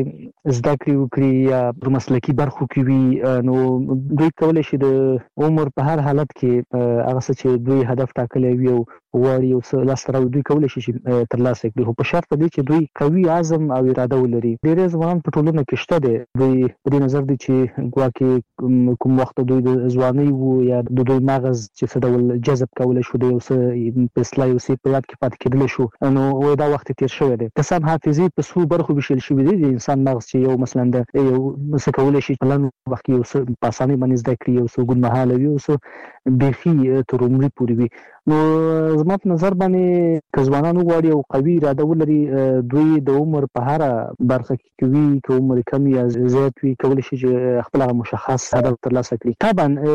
کې زده کړې وکړي یا په مسلکي برخو کې وي، نو دوی کولی شي د عمر په هر حالت کې هغه څه چې دوی هدف ټاکلی وي او غواړي یو څه لاسته راوړي دوی کولی شي چې ترلاسه کړي، خو په شرط دی چې دوی قوي عزم او اراده ولري. ډېری ځوانان په ټولنه کې شته دي، دوی په دې نظر دي چې ګواکې کوم وخت دوی د ځوانۍ وو یا د دوی مغز چې څه ډول جذب کولی شو د یو څه په اصطلاح یو څه په یاد کې پاتې کېدلی شو، نو دا وخت تېر شوی دی. که څه هم حافظې په څو برخو ویشل شوي دي، د انسان مغز چې یو مثلا د یو څه کولی شي په لنډ وخت کې یو څه په اسانۍ باندې زده کړي، یو څه اوږدمهاله وي، یو څه بیخي تر عمري پورې وي. نو زما په نظر باندې که ځوانان وغواړي او قوي اراده ولري، دوی د عمر په هره برخه کې کوي، که عمر کم یا زیات وي کولی شي چې خپل هغه مشخص هدف ترلاسه کړي.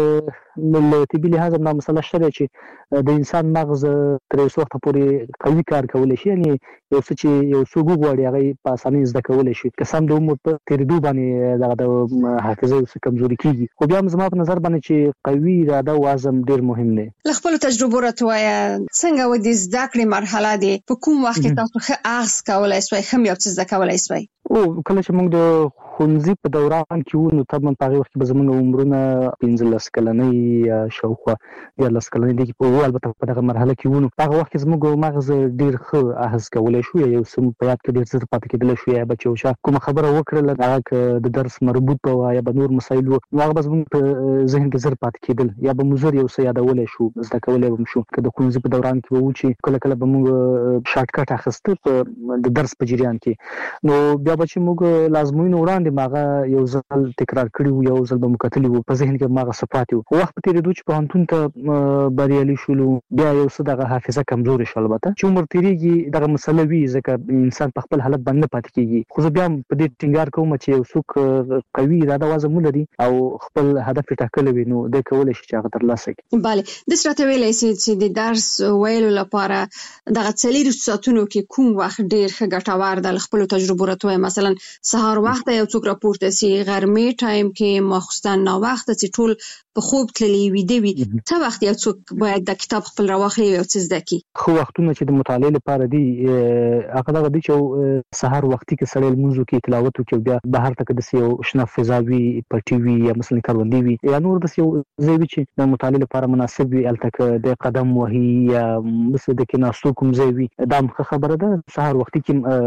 طبعا له طبي لحاظ دا مسله شته ده چې د انسان مغز تر یو څه وخته پورې قوي کار کولی شي، یعنې یو څه چې یو څوک وغواړي هغه په اسانۍ زده کولی شي. که څه هم د عمر په تېرېدو باندې دغه د حافظه یو څه کمزوري کېږي، خو بیا هم زما په نظر باندې چې قوي اراده او عزم ډېر مهم دی. له خپلو تجربو راته وایه څنګه و د زده کړې مرحله دی، په کوم وخت کې تاسو ښه اخذ کولی شوئ، ښه یو څه زده کولی شوئ؟ او کله چې موږ د ښوونځي په دوران کې وو، نو طبعا په هغې وخت کې به زموږ عمرونه پنځلس کلنۍ یا شاوخوا دیارلس کلنۍ دی کې، البته په دغه مرحله کې وو، نو په هغه وخت کې زموږ مغز ډېر ښه اخذ کولی شو، یا یو څه په یاد کې ډېر زر پاتې کېدلی شو، یا به چې یو چا کومه خبره وکړله هغه که د درس مربوط وه یا به نور مسایل وو، نو هغه به زموږ په ذهن کې زر پاتې کېدل، یا به مو زر یو څه یادولی شو، زده کولی به مو شو. که د ښوونځي په دوران کې به وو چې کله کله به موږ شارټ کټ اخیسته په د درس په جریان کې، نو بیا به چې موږ لازموینو وړاندې به هغه یو ځل تکرار کړي وو، یو ځل به مو کتلي وو، په ذهن کې به هغه څه پاتې وو. وخت په تېرېدو چې پوهنتون ته بریالي شولو، بیا یو څه دغه حافظه کمزورې شوه. البته چې عمر تېرېږي دغه مسله وي، ځکه انسان په خپل حالت باندې نه پاتې کېږي. خو زه بیا هم په دې ټینګار کوم چې یو څوک قوي اراده او عزم ولري او خپل هدف یې ټاکلی وي، نو دی کولی شي چې هغه ترلاسه کړي. بله، داسې راته ویلی سئ چې د درس ویلو لپاره دغه څلېرویشت ساعتونو کې کوم وخت ډېر ښه ګټور ده؟ له خپلو تجربو راته وایه، مثلا سهار وخته یو څوک راپورته سي، غرمې ټایم کې، ماخوستن ناوخته چې ټول په خوب تللي ویده وي، څه وخت یو څوک باید د کتاب خپل راواخلي او څه زده کړي؟ ښه وختونه چې د مطالعې لپاره دي هغه دغه دي چې سهار وختي کې سړی لمونځ وکړي، تلاوت وکړي، بیا بهر ته که داسې یو شنه فضا وي، پټي وي، یا مثلا کروندې وي، یا نور داسې یو ځای وي چې د مطالعې لپاره مناسب وي، هلته که د قدم وهي یا مثل د کېناستو کوم ځای وي، دا هم ښه خبره ده. سهار وختي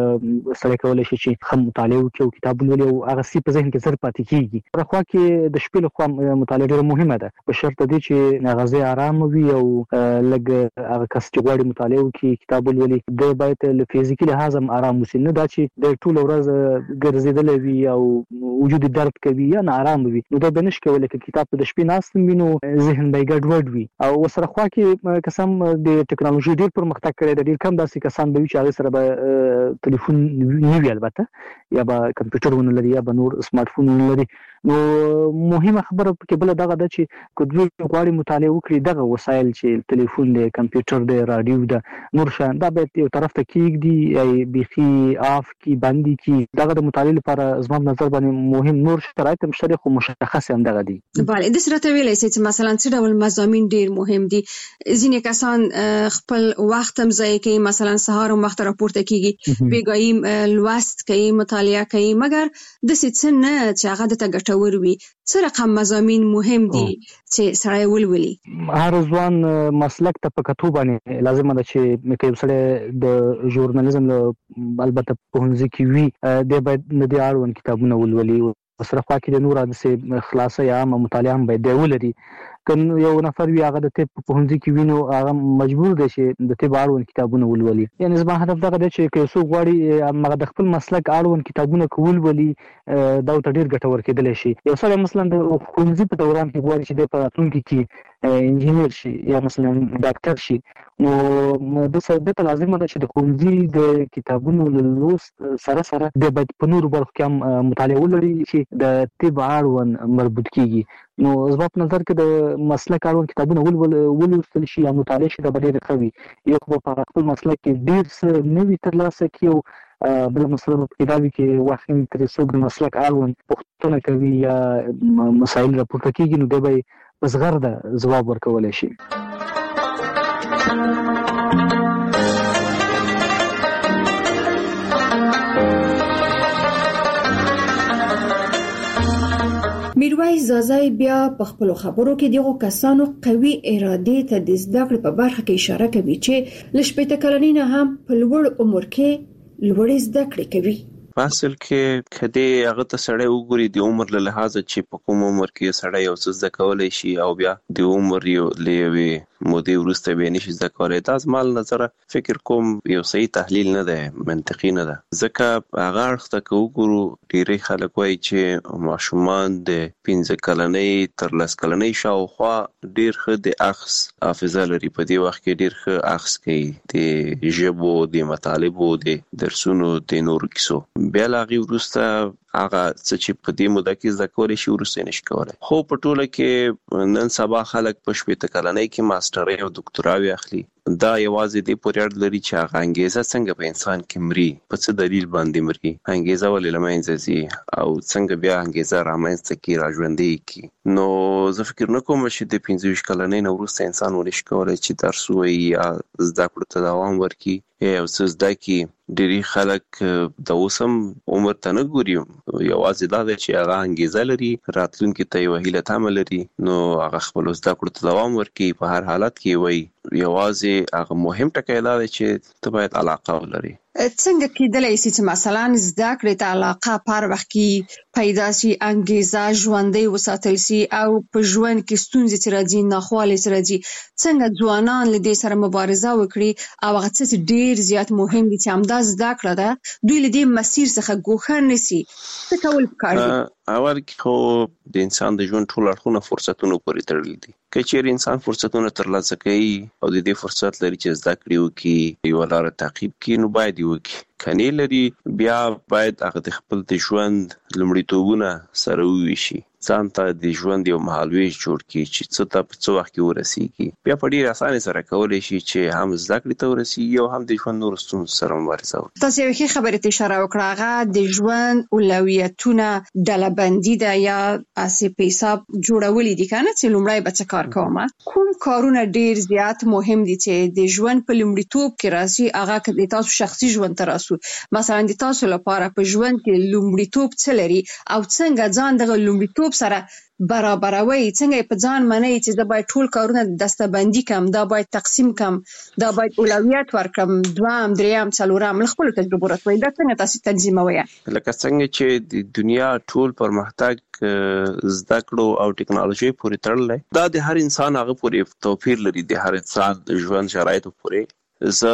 کې سړی کولی شي چې ښه مطالعه وکړي او کتاب ولولي او هغه څه په ذهن کې زر پاتې کېږي. په خوا کې د شپې لخوا مطالعه ډېره مهمه ده، په شرط دی چې مغزه آرام وي او لږ هغه کس چې غواړي مطالعه وکړي، کتاب ولولي، دی باید له فزیکي لحاظ هم آرام وسي، نه دا چې د ټوله ورځ ګرځېدلی وي او وجود درد کوي یا نه آرام وي، نو دا به نشي کولی. که کتاب ته د شپې ناست وي، نو ذهن به یې ګډوډ وي. او ورسره خوا کې که څه هم د ټکنالوژي ډېر پرمختګ کړی دی، ډېر کم داسې کسان به وي چې هغې سره به تلیفون نه وي البته، یا به کمپیوټر ونه لري، یا به نور سمارټ فون ونه لري، نو مهمه خبره کې بل دغه د چې کډوی غواړي مطالعه وکړي دغه وسایل چې ټلیفون دی کمپیوټر دی رادیو ده نور شان دا به یو طرف ته کېږدي ای بيخي اف کی باندې کی دغه د مطالعه لپاره زما نظر باندې مهم نور شرایط مشترک او مشخص هم دغه دي. بله د سره ته ویلای شي چې مثلا څه ډول مضامین ډیر مهم دي. ځینې کسان خپل وخت هم ضایع کوي، مثلا سهار هم وخت راپورته کیږي بیګایم لوست کوي مطالعه کوي، مګر د څه نه چې هغه د ګټور وي. څه رقم مضامین مهم دي چې سړی ولولي؟ هر ځوان مسلک ته په کتو باندې لازم ده چې مکه سړی د ژورنالیزم البته په هنځ کې وي د باید د اړوند کتابونه ولولي. سره خوا کې د نور د خلاصه یا مطالعه هم باید ولري. کله یو نفر وی هغه د طب په هنځ کې وینو هغه مجبور دی چې د طب اړوند کتابونه ولولي. یعنی زما هدف دغه دی چې که څوک غواړي هغه د خپل مسلک اړوند کتابونه کول ولي دا ته ډیر ګټور کېدلی شي. یو څه مثلا د ښوونځي په دوران کې غواړي چې د راتلونکي کې انجینر شي یا مثلا ډاکټر شي، نو د څه د لازم ده چې د ښوونځي د کتابونو لوست سره سره د باید په نور برخو کې مطالعه ولري چې د طب اړوند مربوط کیږي. نو زما په نظر کې د مسلک اړوند کتابونه ولوستل شي یا مطالعه شي د ډېر ښه وي. یو خو په خپل مسلک کې ډېر څه نوي ترلاسه کړي او بل مثلا په کتابي کې واخلي ترې څوک د مسلک اړوند پوښتنه کوي یا مسایل راپورته کیږي نو دی به په زغرده ځواب ورکولی شي. میرویس زازای بیا په خپل خبرو کې دغه کسانو قوي اراده ته د زده کړې په برخه کې اشاره کوي چې لشپېته کلنۍ نه هم په لوړ عمر کې لوړ زده کړې کوي. اصل کې کدی هغه ته سړی وګوري د عمر له لحاظ چې په کوم عمر کې سړی یو څه زده کولای شي او بیا د عمر یو لوي مودې وروسته به نشي زده کولای. دا زما نظر فکر کوم یو صحیح تحلیل نه ده، منطقي نه ده. ځکه هغه اړخ ته وګورو ډېری خلک وایي چې ماشومان د پنځه کلنۍ تر لس کلنۍ شاوخوا ډېر ښه د اخذ حافظه لري، په دې وخت کې ډېر ښه اخذ کوي د ژبو د مطالبو د درسونو د نورو کیسو. بیا لا غي وروسته هغه څه چې په دې موده کې زده کولای شي وروسته نشي کولای. خو په ټوله کې نن سبا خلک په شپېته کلنۍ کې ماسترۍ او دکتوراوي اخلي. دا یوازې د پوریړ لري چې هغه انګیزه څنګه په انسان کې مري، په څه دلیل باندې مري، انګیزه ولې لمنځه ځي او څنګه بیا انګیزه رامنځته کی راژوندې کی. نو زه فکر نه کوم چې د پنځه ویشت کلنۍ نه وروسته انسان ونشي کولای چې درس ووایي یا زده کړو ته دوام ورکړي یا څه زده کړي. ډېری خلک د اوس هم عمر ته نه ګوري، یوازې دا دی چې هغه انګیزه لري، راتلونکي ته یوه هیله تمه لري، نو هغه خپلو زده کړو ته دوام ورکړي. په هر حالت کې وایي یوازې هغه مهم ټکی دا دی چې ته باید علاقه ولري. څنګه کېدلی شي چې مثلا زده کړې ته علاقه پر وخت کې پیدا شي، انګیزه ژوندۍ وساتل شي او په ژوند کې ستونزې چې راځي، ناخوالې چې راځي، څنګه ځوانان له دې سره مبارزه وکړي او هغه څه ډېر زیات مهم دي چې همدا زده کړه ده دوی له دې مسیر څخه ګوښه نه شي. څه کول پکار دي؟ اول کې خو د انسان د ژوند ټول اړخونه فرصتونو پورې تړلي دي. که چیرې انسان فرصتونه ترلاسه کوي او د دې فرصت لري چې زده کړې وکړي، یوه لاره تعقیب کړي، نو باید یې وکړي. که نه لري بیا باید هغه د خپل د ژوند لومړیتوبونه سره وویشي، ځان ته د ژوند یو مهالویش جوړ کړي چې څه ته په څه وخت کې ورسیږي. بیا په ډېرې اسانۍ سره کولی شي چې هم زده کړې ته ورسیږي او هم د ژوند نورو ستونزو سره مبارزه وکړي. تاسو یوې ښې خبرې ته اشاره وکړه، هغه د ژوند اولویتونه ډله‌بندي ده یا اسې په حساب جوړولي دي، که نه چې لومړی به څه کار کوم. کوم کارونه ډېر زیات مهم دي چې د ژوند په لومړیتوب کې راځي؟ هغه که د تاسو شخصي ژوند ته راسو، مثلا د تاسو لپاره په ژوند کې لومړیتوب څه لري او څنګه ځان دغه لومړیتوب سره برابروي، څنګه په ځان منئ چې دا باید ټول کارونه دسته‌بندي کم، دا باید تقسیم کم، دا باید اولویت ورکم، دوام، دریم، څلورم، له خپلو تجربو راته وایئ، دا څنګه تاسو تنظیموئ؟ لکه څنګه چې د دنیا ټول پرمختګ زده کړو او ټکنالوژي پورې تړلی، دا د هر انسان هغه پورې توپیر لري، د هر انسان د ژوند شرایطو پورې. زه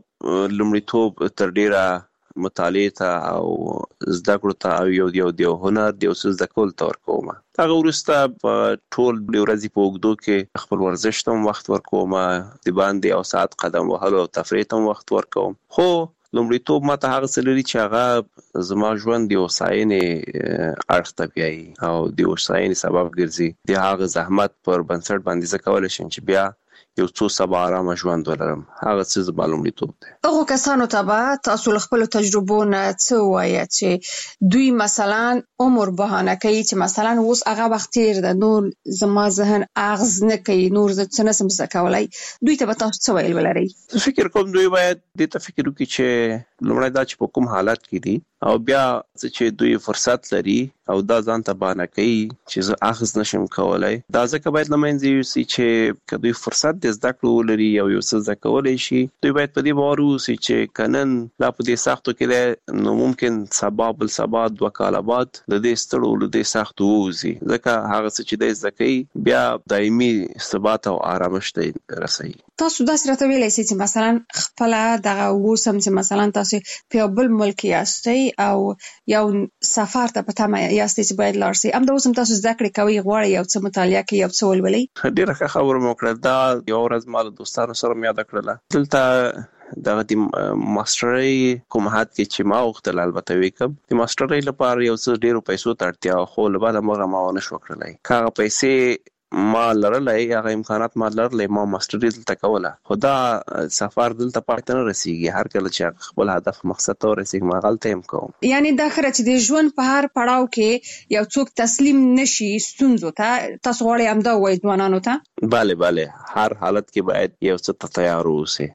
لومړیتوب تر ډیره مطالعه ته او زده کړو ته او یو یو د هنر د یو څه زده کول ته ورکوم. هغه وروسته په ټول ورځې په اوږدو کې خپل ورزش ته هم وخت ورکوم، د باندې یو ساعت قدم وهلو او تفریح ته هم وخت ورکوم. خو لومړیتوب ماته هغه څه لري چې هغه زما ژوند د هوساینې اړخ ته بیایي او د هوساینې سبب ګرځي. د هغه زحمت پر بنسټ باندې زه کولی شم چې بیا یو څو سبا آرامه ژوند ولرم. هغه څه زما لومړیتوب دی. هغو کسانو ته به تاسو له خپلو تجربو نه څه ووایه چې دوی مثلا عمر بهانه کوي چې مثلا اوس هغه وخت تېر ده، نور زما ذهن اغز نه کوي، نور زه څه نشم زده کولی. دوی ته به تاسو څه ویل ولرئ؟ زه فکر کوم دوی باید دې ته فکر وکړي چې لومړی دا چې په کوم حالت کې دي او بیا چې دوی فرصت لري او دا ځان ته بهانه کوي چې زه اخذ نشم کولی، دا ځکه باید له منځه یوسي چې که دوی فرصت د زده کړو ولري او یو څه زده کولی شي، دوی باید په دې باور واوسي چې که نن لا په دې سختو کې دی نو ممکن سبا بل سبا دوه کاله بعد له دې ستړو له دې سختو ووځي، ځکه هغه څه چې دی زده کوي بیا دایمي ثبات او آرامش ته رسوي. تاسو داسې راته ویلی سئ چې مثلا خپله دغه اوس هم چې مثلا تاسو په یو بل ملک یاستئ او یو سفر ته په تمه یاستئ چې باید لاړ سئ، همدا اوس هم تاسو زده کړې کوئ، غواړئ یو څه مطالعه کړئ، یو څه ولولئ. ډېره ښه خبره مو وکړه. دا یوه ورځ ما له دوستانو سره مې یاده کړله. دلته دغه د ماسټرۍ کوم حد کې چې ما غوښتل البته ویې کړم، د ماسټرۍ لپاره یو څه ډېرو پیسو ته اړتیا، خو له بعده مغه ما ونه شو کړلی. که هغه پیسې ما لرلی، هغه امکانات ما لرلی، ما ماسټري دلته کوله، خو دا سفر دلته پای ته نه رسیږي. هر کله چې خپل هدف مقصد ته ورسیږم ما هلته هم کوم. یعنې دا ښه چې د ژوند په هر پړاو کې یو څوک تسلیم نشي ستونزو ته. تاسو غواړئ همدا ووایئ ځوانانو ته؟ بله بله، هر حالت کې باید یو څه ته تیار واوسئ.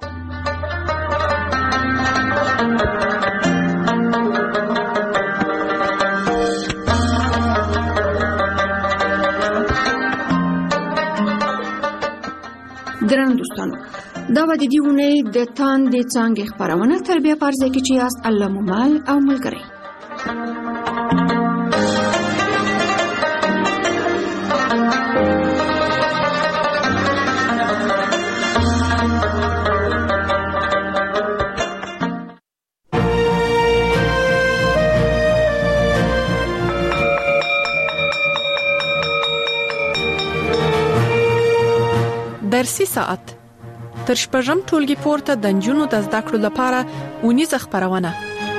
درنو دوستانو، دا به د دې اونۍ د تاندې څانګې خپرونه تربیه په ارزه کې چې یاست الله مو مل او ملګری. درسي ساعت تر شپږم ټولګي پورته د نجونو د زده کړو لپاره اونیزه خپرونه.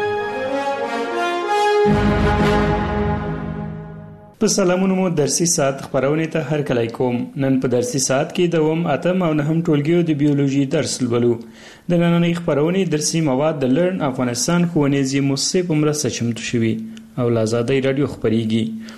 په سلامونو مو درسي ساعت خپرونه ته هر کله کوم. نن په درسي ساعت کې د اووم اتم او نهم ټولګیو د بیولوژي درس لولو. د نننۍ خپرونې درسي مواد د لرن افغانستان ښوونیزې مؤسسې په مرسته چمتو شوي او له آزادۍ راډیو خپریږي.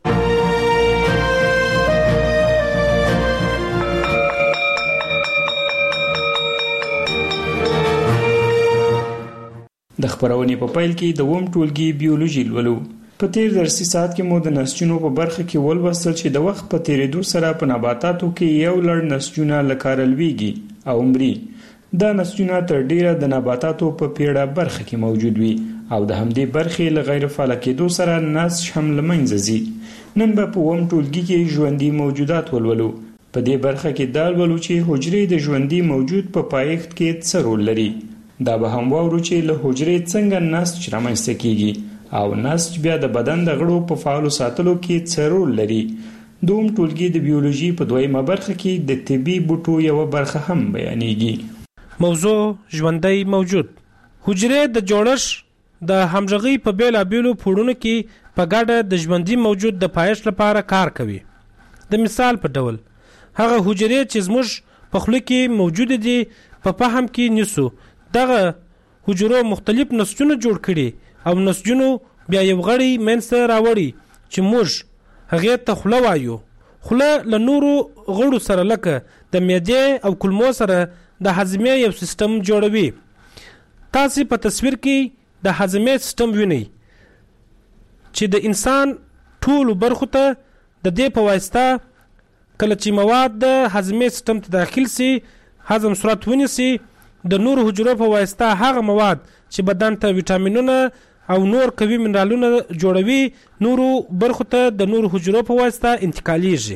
د خپرونې په پیل کې د اووم ټولګي بیولوژي لولو. په تیر درسي ساعت کې مو د نسجونو په برخه کې ولوستل چې د وخت په تیریدو سره په نباتاتو کې یو لړ نسجونه لکاره لویږي او مري. دا نسجونه تر ډیره د نباتاتو په پیړه برخه کې موجود وي او د همدې برخې له غیر فعال کېدو سره نسج هم له منځه ځي. نن به په اووم ټولګي کې ژوندي موجودات ولولو. په دې برخه کې دا لولو چې حجرې د ژوندي موجود په پایښت کې څه رول لري. دا به هم واورو چې له حجرې څنګه نسج رامنځته کیږي او نسج بیا د بدن د غړو په فعالو ساتلو کې څه رول لري. دوم ټولګي د بیولوژي په دویمه برخه کې د طبي بوټو یو برخه هم بیانېږي. موضوع ژوندی موجود. حجرې د جوړښت د همغږي په بیلابیلو پوړونو کې په ګډه د ژوندي موجود د پایښت لپاره کار کوي. د مثال په ډول هغه حجرې چې زموږ په خوله کې موجود دي په فهم کې نیسو. دغه حجرو مختلف نسجونه جوړ کړي او نسجونو بیا یو غړی منځته راوړي چې موږ هغې ته خوله وایو. خوله له نورو غړو سره لکه د معدې او کولمو سره د هضمې یو سیستم جوړوي. تاسو په تصویر کې د هضمې سیستم وینئ چې د انسان ټولو برخو ته د دې په واسطه کله چې مواد د هضمې سیستم ته داخل سي هضم صورت ونیسي. د نور حجرو په واسطه هغه مواد چې بدن ته ویټامینونه او نور قوي منرالونه جوړوي نورو برخو ته د نور حجرو په واسطه انتقالیږي.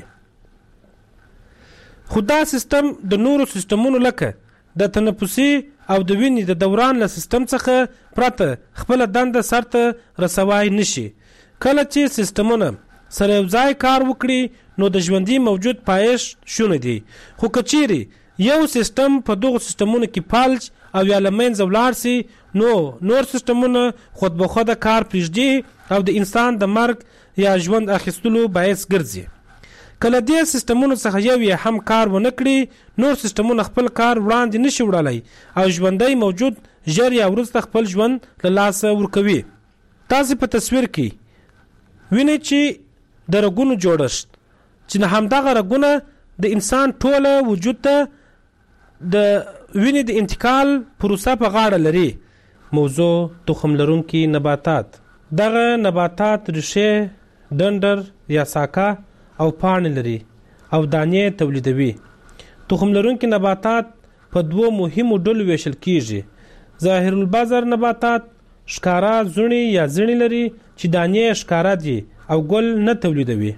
خو دا سیستم د نورو سیستمونو لکه د تنفسي او د وینې د دوران له سیستم څخه پرته خپل دنده سرته رسوای نشي. کله چې سیستمونه سره یو ځای کار وکړي نو د ژوندي موجود پایښت شونه دي. خو کچيري یو سیستم په دغه سیستمونو کې فلج او یا لمنځه ولاړ سي نو نور سیستمونه خود به خود کار پرېږدي او د انسان د مرګ یا ژوند اخیستلو باعث ګرځي. کله دې سیستمونو څخه یو یې هم کار ونه کړي نور سیستمونه خپل کار وړاندې نشي وړلی او ژوندی موجود ژر یا وروسته خپل ژوند له لاسه ورکوي. تاسې په تصویر کې وینئ چې د رګونو جوړښت چې نه همدغه رګونه د انسان ټوله وجود ته د وینې د انتقال پروسه په غاړه لري. موضوع تخم لرونکي نباتات. دغه نباتات ریښې، ډنډر یا ساکه او پاڼې لري او دانې تولیدوي. تخم لرونکي نباتات په دوو مهمو ډلو ویشل کیږي. ظاهر البذر نباتات ښکارا زړي یا زړي لري چې دانې ښکارا دي او ګل نه تولیدوي.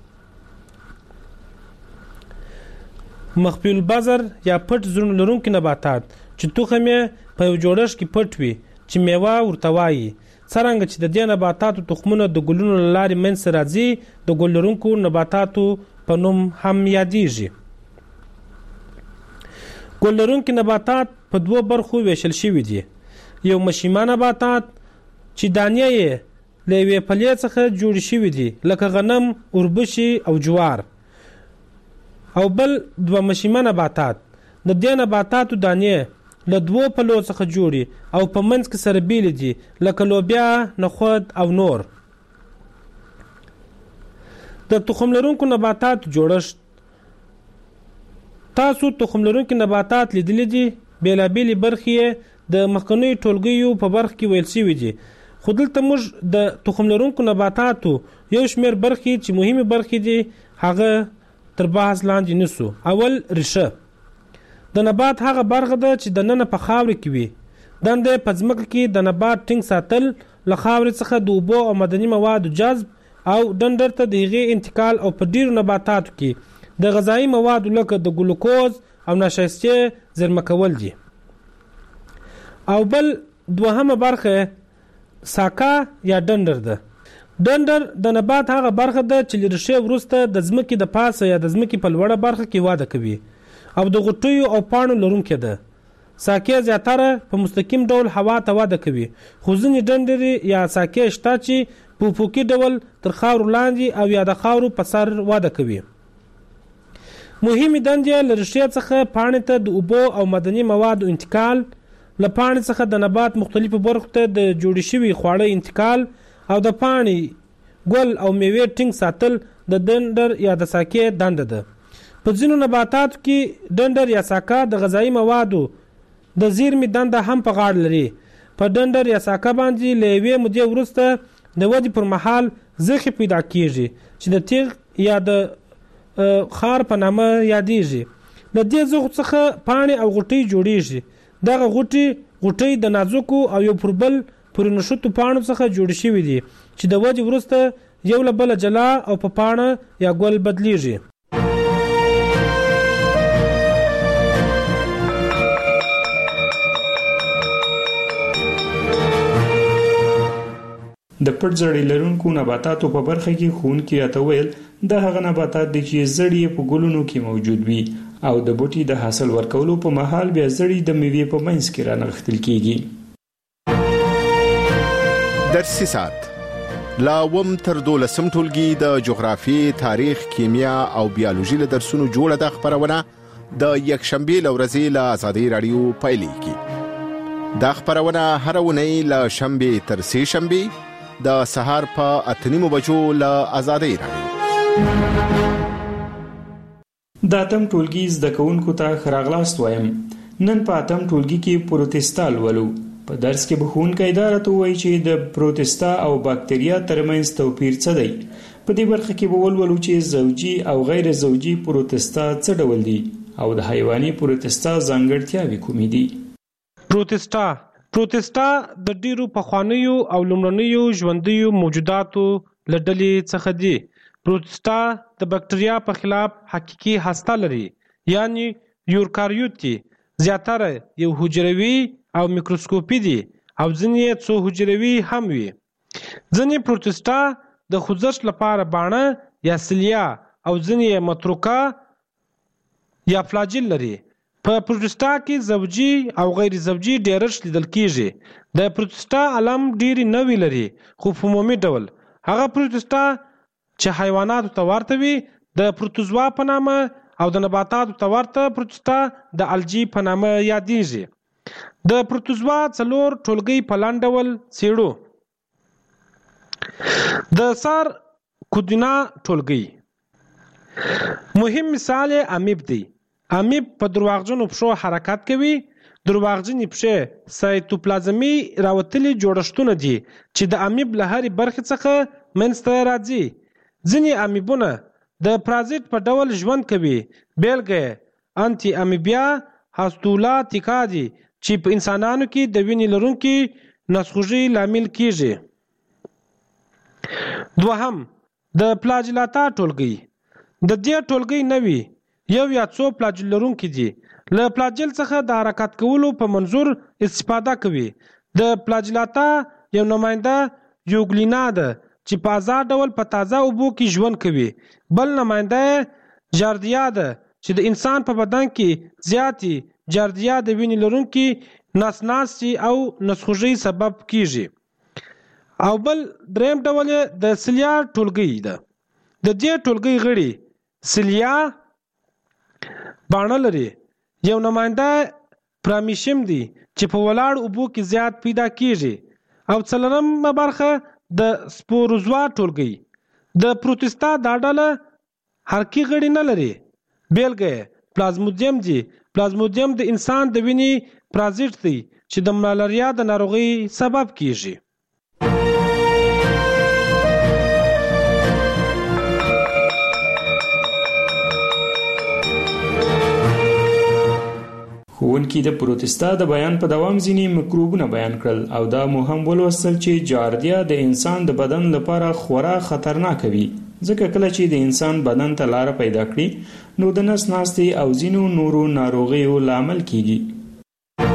مخفي البذر یا پټ زړي لرونکي نباتات چې تخم یې په یو جوړښت کې پټ وي چې میوه ورته وایي. څرنګه چې د دې نباتاتو تخمونه د ګلونو له لارې منځته راځي د ګل لرونکو نباتاتو په نوم هم یادیږي. ګل لرونکي نباتات په دوو برخو ویشل شوي دي. یو مشیمه نباتات چې دانې یې له یوې پلې څخه جوړې شوي دي لکه غنم، اوربشې او جوار. او بل دوه مشیمه نباتات د دې نباتاتو دانې له دوو پلو څخه جوړي او په منځ کې سره بیلې دي لکه لوبیا، نخود او نور. د تخم لرونکو نباتاتو جوړښت. تاسو تخم لرونکي نباتات لیدلي دي. بیلابیلې برخې یې د مخکنیو ټولګیو په برخه کې ویل شوي دي خو دلته موږ د تخم لرونکو نباتاتو یو شمېر برخې چې مهمې برخې دي هغه تر بحث لاندې نیسو. اول ریښه. د نبات هغه برخه ده چې د ننه په خاورې کې وي. دنده په ځمکه کې د نبات ټینګ ساتل، له خاورې څخه د اوبو او معدني موادو جذب او ډنډر ته د هغې انتقال او په ډیرو نباتاتو کې د غذایي موادو لکه د ګلوکوز او نشایستې زیرمه کول دي. او بل دوهمه برخه ساکه یا ډنډر ده. ډنډر د نبات هغه برخه ده چې له ریښې وروسته د ځمکې د پاسه یا د ځمکې په لوړه برخه کې وده کوي او د غوټیو او پاڼو لرونکې ده. ساکې زیاتره په مستقیم ډول هوا ته وده کوي خو ځینې ډنډرې یا ساکې شته چې په افقي ډول تر خاورو لاندې او یا د خاورو په سر وده کوي. مهمې دندې له ریښې څخه پاڼې ته د اوبو او معدني موادو انتقال، له پاڼې څخه د نبات مختلفو برخو ته د جوړې شوي خواړه انتقال او د پاڼې، ګل او میوې ټینګ ساتل د ډنډر یا د ساکې دنده ده. په ځینو نباتاتو کې ډنډر یا ساکه د غذایي موادو د زیرمې دنده هم په غاړه لري. په ډنډر یا ساکه باندې له یوې مودې وروسته د ودې پر مهال زخې پیدا کیږي چې د تیغ یا د خار په نامه یادیږي. له دې زخو څخه پاڼې او غوټۍ جوړیږي. دغه غوټي غوټۍ د نازکو او یو پر بل پورې نښتو پاڼو څخه جوړې شوي دي چې د ودې وروسته یو له بله جلا او په پاڼه یا ګل بدلیږي. د پټ زړی لرونکو نباتاتو په برخه کې ښوونکي راته ویل د هغه نباتات دي چې زړی په ګلونو کې موجود وي او د بوټي د حاصل ورکولو په مهال بیا زړی د میوې په منځ کې رانغښتل کیږي. درسي ساعت لا وم تر دولسم ټولګي د جغرافي، تاریخ، کیمیا او بیولوژي له درسونو جوړه د خبرونه د یکشنبه لورځي له آزادۍ رادیو پایلیږي. دا خبرونه هر ونی له شنبه تر سه شنبه د سهار په اتنیمو بجو له آزادۍ رادیو. د اتم ټولګي زده کوونکو ته ښه راغلاست وایم. نن په اتم ټولګي کې پروتستا لولو. په درس کې به ښوونکی دا راته ووایي چې د پروتستا او باکتریا ترمنځ توپیر څه دی. په دې برخه کې به ولولو چې زوجي او غیر زوجي پروتستا څه ډول دي او د حیواني پروتستا ځانګړتیاوې کومې دي. پروتستا پروتستا د ډیرو پخوانیو او لومړنیو ژوندیو موجوداتو له ډلې څخه دي. پروتستا د بکټریا په خلاف حقیقي هسته لري، یعنی یوکاریوت دي. زیاتره یو حجروي او میکروسکوپي دي او ځینې څو حجروي هم وي. ځینې پروتستا د خوځښت لپاره باڼه یا سیلیا او ځینې متروکه یا فلاجیل لري. په پروتستا کې زوجي او غیر زوجي ډیرښت لیدل کیږي. د پروتستا علم ډیری نوی لري خو په عمومي ډول هغه پروتستا چې حیواناتو ته ورته وي د پروتوزوا په نامه او د نباتاتو ته ورته پروتستا د الجی په نامه یادېږي. د پروتوزوا څلور ټولګي په لاندې ډول څېړو. د سار کودینا ټولګي مهم مثال امیب دی. امیب په درواغجنو پښو حرکت کوي. درواغجنې پښې سایتوپلازمي راوتلي جوړښتونه دي چې د امیب له هرې برخې څخه منځته راځي. ځینې امیبونه د پرازیت په ډول ژوند کوي. بیلګه انټي امیبیا هاستولاتیکا دي چې په انسانانو کې د وینې لرونکي نسخوږي لامل کیږي. دوهم د پلاجلاتا ټولګي. د دې ټولګي نوي یو یا څو پلاجل لرونکي دي. له پلاجل څخه د حرکت کولو په منظور استفاده کوي. د پلاجلاتا یو نماینده یوګلینا ده چې په آزاد ډول په تازه اوبو کې ژوند کوي. بل نماینده جاردیا ده چې د انسان په بدن کې زیاتی جاردیا د وینې لرونکي ناسناسي او نسخوږي سبب کیږي. او بل دریم ډول د سلیا ټولګي ده. د دې ټولګي غړي سلیا باڼه لري. یو نماینده پرامیشم دی چې په ولاړ اوبو کې زیات پیدا کیږي. او څلورمه برخه د سپوروزوا ټولګي. د پروتستا دا ډله حرکي غړي نه لري. بیلګه پلازمودیم دي. پلازمودیم د انسان د وینې پرازیت دی چې د ملاریا د ناروغي سبب کیږي. ښوونکي د پروتستا د بیان په دوام ځینې مکروبونه بیان کړل او دا مو هم ولوستل چې جاردیا د انسان د بدن لپاره خورا خطرناک وي ځکه کله چې د انسان بدن ته لار پیدا کړي نو د نس ناستي او ځینو نورو ناروغیو لامل کیږي.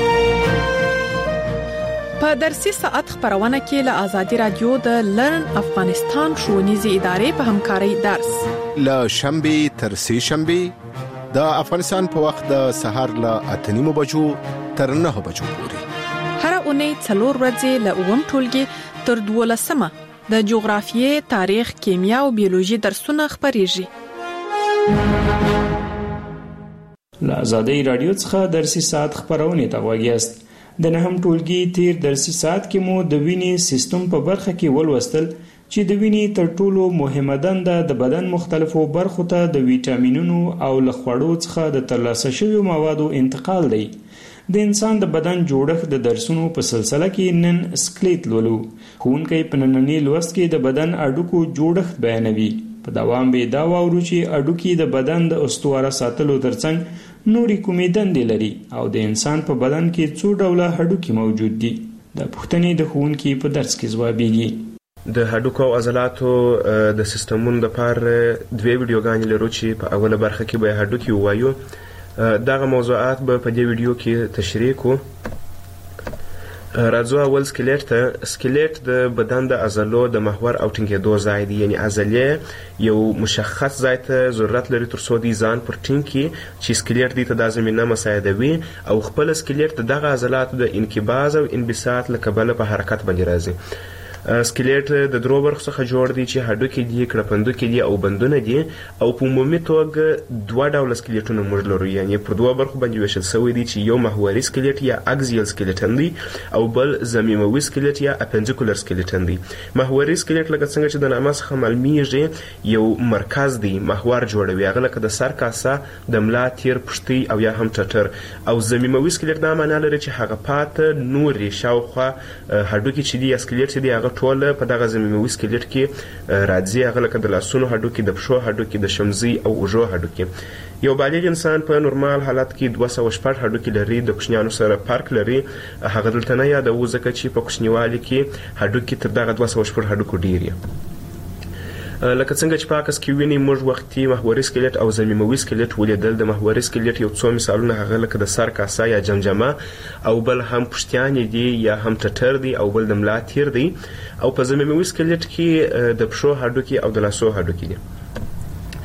په درسي ساعت خبرونه کې له آزادي رادیو د لرن افغانستان ښوونیزې ادارې په همکارۍ درس له شنبه تر سه شنبه د افغانستان په وخت د سهار له اته نیمو بجو تر نه بجو پورې هر اونۍ څلور ورځې له اووم ټولګي تر دولسمه د جغرافیې، تاریخ، کیمیا او بیولوژي درسونه خبريږي. له آزادۍ رادیو څخه درسي ساعت خبرونه ته وګیاست. د نهم ټولګي تیر درسي ساعت کې مو د وینې سیستم په برخه کې ولوستل چې د وینې تر ټولو مهمه دنده د بدن مختلفو برخو ته د ویټامینونو او له خوړو څخه د ترلاسه شویو موادو انتقال دی. د انسان د بدن جوړښت د درسونو په سلسله کې نن سکلیټ لولو. ښوونکی په ننني لوست کې د بدن اډوکو جوړښت بیانوي. په دوام به دا واورو چې اډوکي د بدن د استواره ساتلو ترڅنګ نورې کومې دندې لري او د انسان په بدن کې څو ډوله هډوکي موجود دي. د پوښتنې د ښوونکي په درس کې ځوابیږي. د هډوکو او عضلاتو د سیستمونو لپاره دوه ویډیوګانې لرو چې په اوله برخه کې به هډوکي ووایو. دغه موضوعات به په دې ویډیو کې تشریح کوو. راځو اول سکلیټ ته. سکلیټ د بدن د عضلو د محور او ټینګېدو ځای دی، یعنی عضلې یو مشخص ځای ته ضرورت لري تر څو د ځان پر ټینګ کړي چې سکلیټ دې ته دا زمینه مساعدوي او خپل سکلیټ د دغه عضلاتو د انقباض او انبساط له کبله په حرکت باندې راځي. سکلیټ د درو برخو څخه جوړ دی چې هډوکي دي، کړپندوکي دي او بندونه دي. او په عمومي توګه دوه ډوله سکلیټونه موږ لرو، یعنی پر دوه برخو باندې ویشل شوی دی چې یو محوري سکلیټ یا اکزیل سکلیټن دی او بل ضمیموي سکلیټ یا اپنډیکولر سکلیټن دی. محوري سکلیټ لکه څنګه چې د نامه څخه معلومیږي یو مرکز دی، محور جوړوي، هغه لکه د سر کاسه، د ملا تیر، پښتۍ او یا هم ټټر. او ضمیموي سکلیټ دا معنی لري چې هغه پاتې نورې شاوخوا هډوکي چې دي یا سکلیټ چې دی هغه ټول په دغه ضمیموي سکلیټ کې راځي، هغه لکه د لاسونو هډوکي، د پښو هډوکي، د شمزي او اوږو هډوکي. یو بالغ انسان په نورمال حالت کې دوه سوه شپږ هډوکي لري، د کوچنیانو سره فرق لري. هغه دلته نه یادوو ځکه چې په کوچنیوالي کې هډوکي تر دغه دوه سوه شپږ هډوکو ډېر دي. لکه څنګه چې په عکس کې ویني موږ وختي محوري سکلیټ او ضمیموي سکلیټ ولیدل. د محوري سکلیټ یو څو مثالونه هغه لکه د سر کاسه یا جمجمه او بل هم پښتیانې دي یا هم ټټر دی او بل د ملا تیر دی. او په ضمیموي سکلیټ کې د پښو هډوکي او د لاسو هډوکي دي.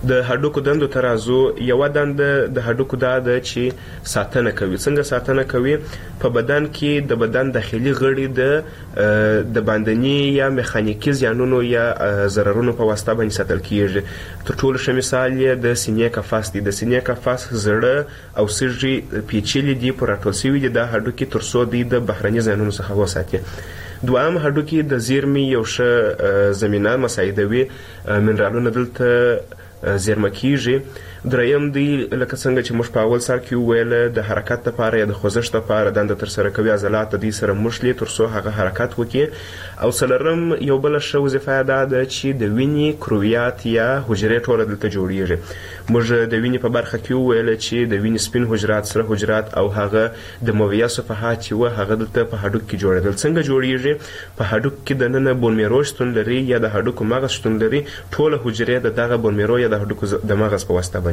د هډوکو دندو ته راځو. یوه دنده د هډوکو دا ده چې ساتنه کوي. څنګه ساتنه کوي؟ په بدن کې د بدن داخلي غړي د د باندني یا میخانیکي زیانونو یا ضررونو په واسطه باندې ساتل کیږي. تر ټولو ښه مثال یې د سینې کفاس دی. د سینې کفاس زړه او سږي پیچلي دي، پر راټول شوي دي دا هډوکي تر څو دوی د بهرني زیانونو څخه وساتي. دویم هډوکي د زیرمې یو ښه زمینه مساعدوي، منرالونه دلته زیرمه کیږي. دریم دی لکه څنګه چې موږ په اول سر کې وویل د حرکت لپاره یا د خوځښت لپاره دنده ترسره کوي، عضلات د دې سره مښلي تر څو هغه حرکت وکړي. او څلورم یو بله ښه وظیفه دا ده چې د وینې کرویات یا حجرې ټوله دلته جوړیږي. موږ د وینې په برخه کې وویل چې د وینې سپین حجرات، سره حجرات او هغه د مویه صفحات چې وه هغه دلته په هډوک کې جوړېدل. څنګه جوړیږي؟ په هډوک کې دننه بون میرو شتون لري یا د هډوکو مغز شتون لري. ټوله حجرې د دغه بون میرو یا د هډوکو د مغز په واسطه باندې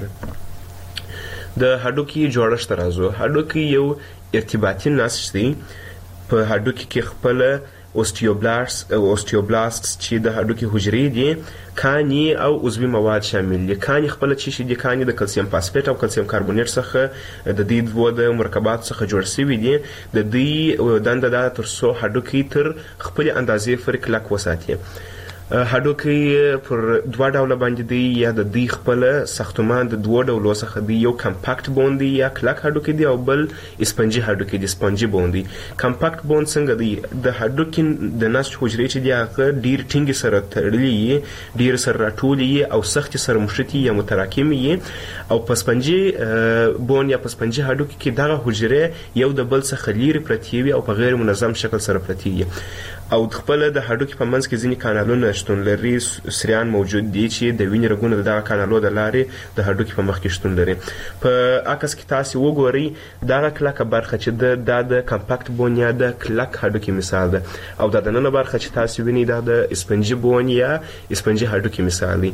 جوړیږي. د هډوکي جوړښت ته راځو. هډوکي یو ارتباطي نسج دی. په هډوکي کې خپل اوستیوبلاست اوستیوبلاست چې د هډوکي حجرې دي، کاني او عضوي مواد شامل دي. کاني خپل چې شي دي، کاني د کلسیم فاسفیټ او کلسیم کاربونیټ څخه د دې دوه د مرکبات څخه جوړ شوي دي. د دې دنده دا تر څو هډوکي تر خپل اندازې پورې کلک وساتي. هډوکي پر دوه ډوله باندې دی، یا د دوی خپل ساختمان د دوه ډولو څخه دی. یو کمپاکټ بون دی یا کلک هډوکي دی، او بل اسپنجي هډوکي دی، سپنجي بون دی. کمپاکټ بون څنګه دی؟ د هډوکي د نسج حجرې چې دی هغه ډیر ټینګې سره تړلي، ډیر سره راټولي او سخت سره مشتي یا متراکمي. او په سپنجي بون یا په سپنجي هډوکي کې دغه حجرې یو د بل څخه لیرې پرتې وي او په غیر منظم شکل سره پرتې وي. او خپل د هډوکي په منځ کې ځینې کانالونه شتون لري، سریان موجود دي چې د وینې رګونو د دغه کانالو د لارې د هډوکي په مخ کې شتون لري. په عکس کې تاسو وګورئ دغه کلکه برخه چې د د کمپاکټ بون یا د کلک هډوکي مثال ده، او د دننه برخه چې تاسو وینئ دا د اسپنجي بون یا اسپنجي هډوکي مثال دی.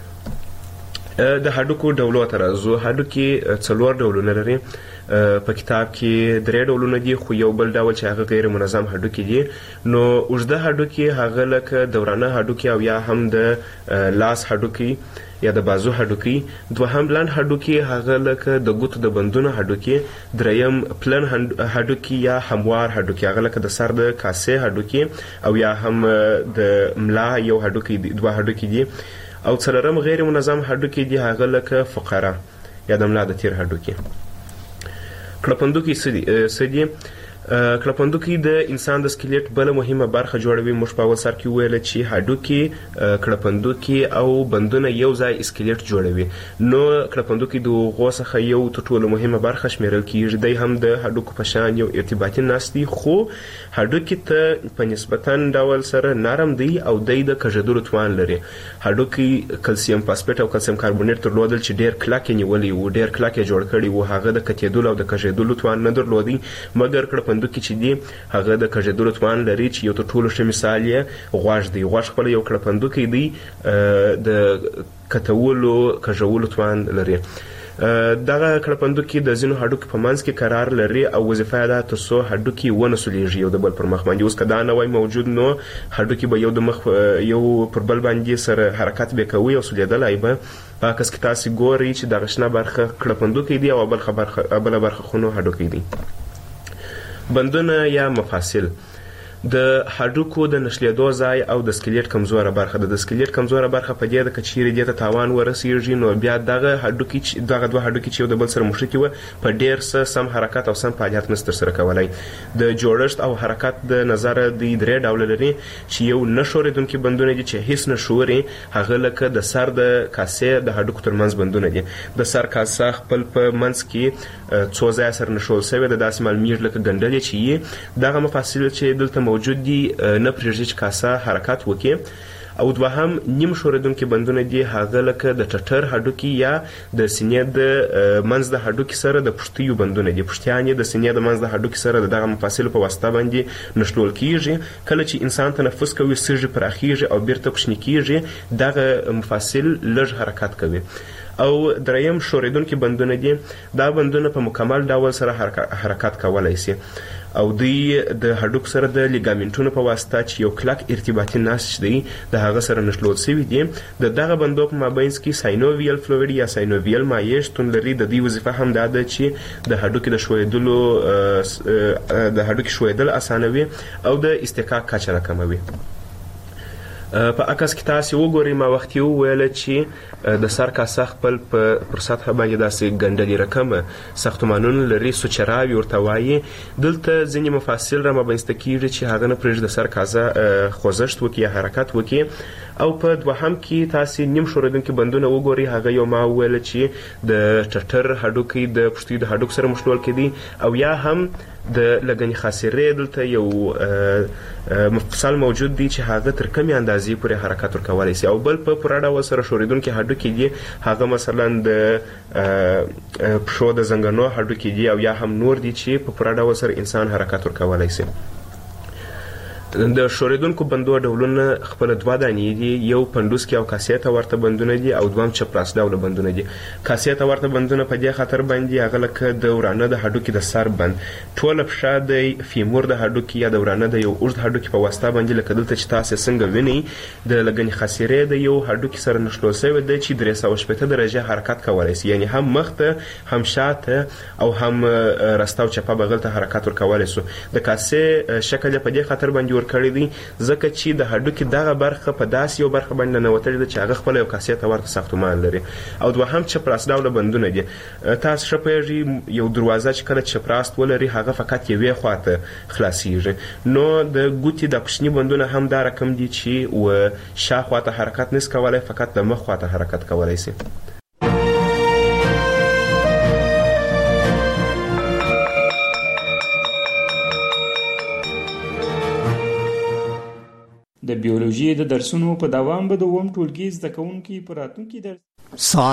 د هډوکو ډولو ته راځو. هډوکي څلور ډولونه لري. په کتاب کې درې ډولونه دي، خو یو بل ډول چې هغه غیر منظم هډوکي دي. نو اوږده هډوکي هغه لکه دورانه هډوکي او یا هم د لاس هډوکي یا د بازو هډوکي. دوهم لنډ هډوکي هغه لکه د ګوتو د بندونو هډوکي. دریم پلن هډوکي یا هموار هډوکي هغه لکه د سر د کاسې هډوکي او یا هم د ملا یو هډوکي دي، دوه هډوکي دي. او څلورم غیر منظم هډوکي دي هغه لکه فقره یا د ملا د تیر هډوکي. کړپندوکي څه دي؟ کړپندوکي د انسان د سکلیټ بل مهمه برخه جوړوي. موږ په اول سر کې ویل چې هډوکي، کړپندوکي او بندونه یو ځای سکلیټ جوړوي. نو کړپندوکي د هغو څخه یو تر ټولو مهمه برخه شمیرل کیږي. دی هم د هډوکو په شان یو ارتباطي نسج دی، خو هډوکي ته په نسبتا ډول سره نرم دی او دی د کږېدلو توان لري. هډوکي کلسیم فاسفیټ او کلسیم کاربونیټ درلودل چې ډیر کلک یې نیولي وو، ډیر کلک یې جوړ کړي وو. هغه د کتېدلو او د کږېدلو توان نه درلودي، مګر کړپندوکي چې دی هغه د کږېدلو توان لري، چې یو تر ټولو ښه مثال یې غوږ دی. غوږ خپل یو کړپندوکي دی، د کتولو کږولو توان لري. دغه کړپندوکي د ځینو هډوکي په منځ کې قرار لري او وظیفه ده تر څو هډوکي ونه سولیږي یو د بل پر مخ باندې. اوس که دا نه وای موجود نو هډوکي به یو د مخ یو پر بل باندې سره حرکت به کوي او سولیدلی به. په عکس کې تاسو ګورئ چې دغه شنه برخه کړپندوکي دی او بله برخه خو نو هډوکي دی. بندونه یا مفاصل د هډوکو د نښلېدو ځای او د سکلیټ کمزوره برخه ده. د سکلیټ کمزوره برخه په دې ده که چیرې دې ته تاوان ورسېږي نو بیا دغه هډوکي دغه دوه هډوکي چې یو د بل سره مښتي وه په ډېر څه سم حرکت او سم فعالیت نشي ترسره کولی. د جوړښت او حرکت د نظره دوی درې ډوله لري چې یو نه ښورېدونکي بندونه دي چې هیڅ نه ښوري، هغه لکه د سر د کاسې د هډوکو ترمنځ بندونه دي. د سر کاسه خپل په منځ کې څو ځایه سره نښول سوې ده، داسې معلومیږي لکه ګنډلې چې یي. دغه مفاصل چې دلته موجود دي نه پرېږدي چې کاسه حرکت وکړي. او دوهم نیم ښورېدونکي بندونه دي هغه لکه د ټټر هډوکي یا د سینې د منځ د هډوکي سره د پښتیو بندونه دي. پښتیان یې د سینې د منځ د هډوکي سره د دغه مفاصلو په واسطه باندې نښلول کیږي. کله چې انسان تنفس کوي سږي پراخیږي او بیرته کوچني کیږي، دغه مفاصل لږ حرکت کوي. او دریم ښورېدونکي بندونه دي، دا بندونه په مکمل ډول سره حرکت کولی شي. او دوی د هډوک سره د لیګامنټونو په واسطه چې یو کلک ارتباطي نسج دی د هغه سره نښلول شوي دي. د دغه بندو په مابینځ کې ساینوویل فلویډ یا ساینوویل مایع شتون لري. د دې وظیفه هم دا ده چې د هډوکو د ښویېدلو د هډوکو ښویېدل اسانوي او د استحقاق کچه راکموي. په عکس کې تاسو وګورئ ما وخت یو ویل چې د سر کاسه خپل پر سطح باندې داسې ګنډلې رقم ساختمانونه لري سوچراوي ورته وایي. دلته ځینې مفاصل را مابینځته کیږي چې هغه نه پرېږدي د سر کاسه خوځښت وکړي یا حرکت وکړي. او په دوهم کې تاسو نیم ښورېدونکي بندونه وګورئ. هغه یو ما ویل چې د ټټر هډوکي د پښتۍ د هډوک سره مښلول کېدي او یا هم د لګنې خاصرې دلته یو مفصل موجود دی چې هغه تر کمې اندازې پورې حرکت ورکولی شي. او بل په پوره ډول سره ښورېدونکي هډوکي دي هغه مثلا د پښو د زنګنو هډوکي دي او یا هم نور دي چې په پوره ډول سره انسان حرکت ورکولی شي. د ښورېدونکو بندو ډولونه خپل دوه دانې دي. یو پنډوسکي او کاسې ته ورته بندونه دي او دویم چپراس ډوله بندونه دي. کاسې ته ورته بندونه په دې خاطر باندې هغه لکه د ورانه د هډوکي د سر بند ټوله پښه د فیمور د هډوکي یا د ورانه د یو اوږد هډوکي په واسطه باندې لکه دلته چې تاسو څنګه وینئ د لګنې خاصرې د یو هډوکي سره نښلول شوی دی چې درې سوه شپېته درجې حرکت کولی شي. یعنې هم مخ ته هم شاته او هم راسته او چپه بغل ته حرکت ورکولی شو. د کاسې شکل یې په دې خاطر باندې ورکړی دی ځکه چې د هډوکي دغه برخه په داسې یو برخه باندې ننوتلې ده چې هغه خپله یو کاسې ته ورته ساختمان لري. او دوهم چپراس ډوله بندونه دي. تاسو ښه پوهېږئ یو دروازه چې کله چپراست ولري هغه فقط یوې خواته خلاصیږي. نو د ګوتې د کوچني بندونه هم دا رقم دي چې و شا خواته حرکت نس کولی فقط د مخ خواته حرکت کولی شي. د بیولوژي د درسونو په دوام به د اووم ټولګي زده کوونکي په راتلونکي درس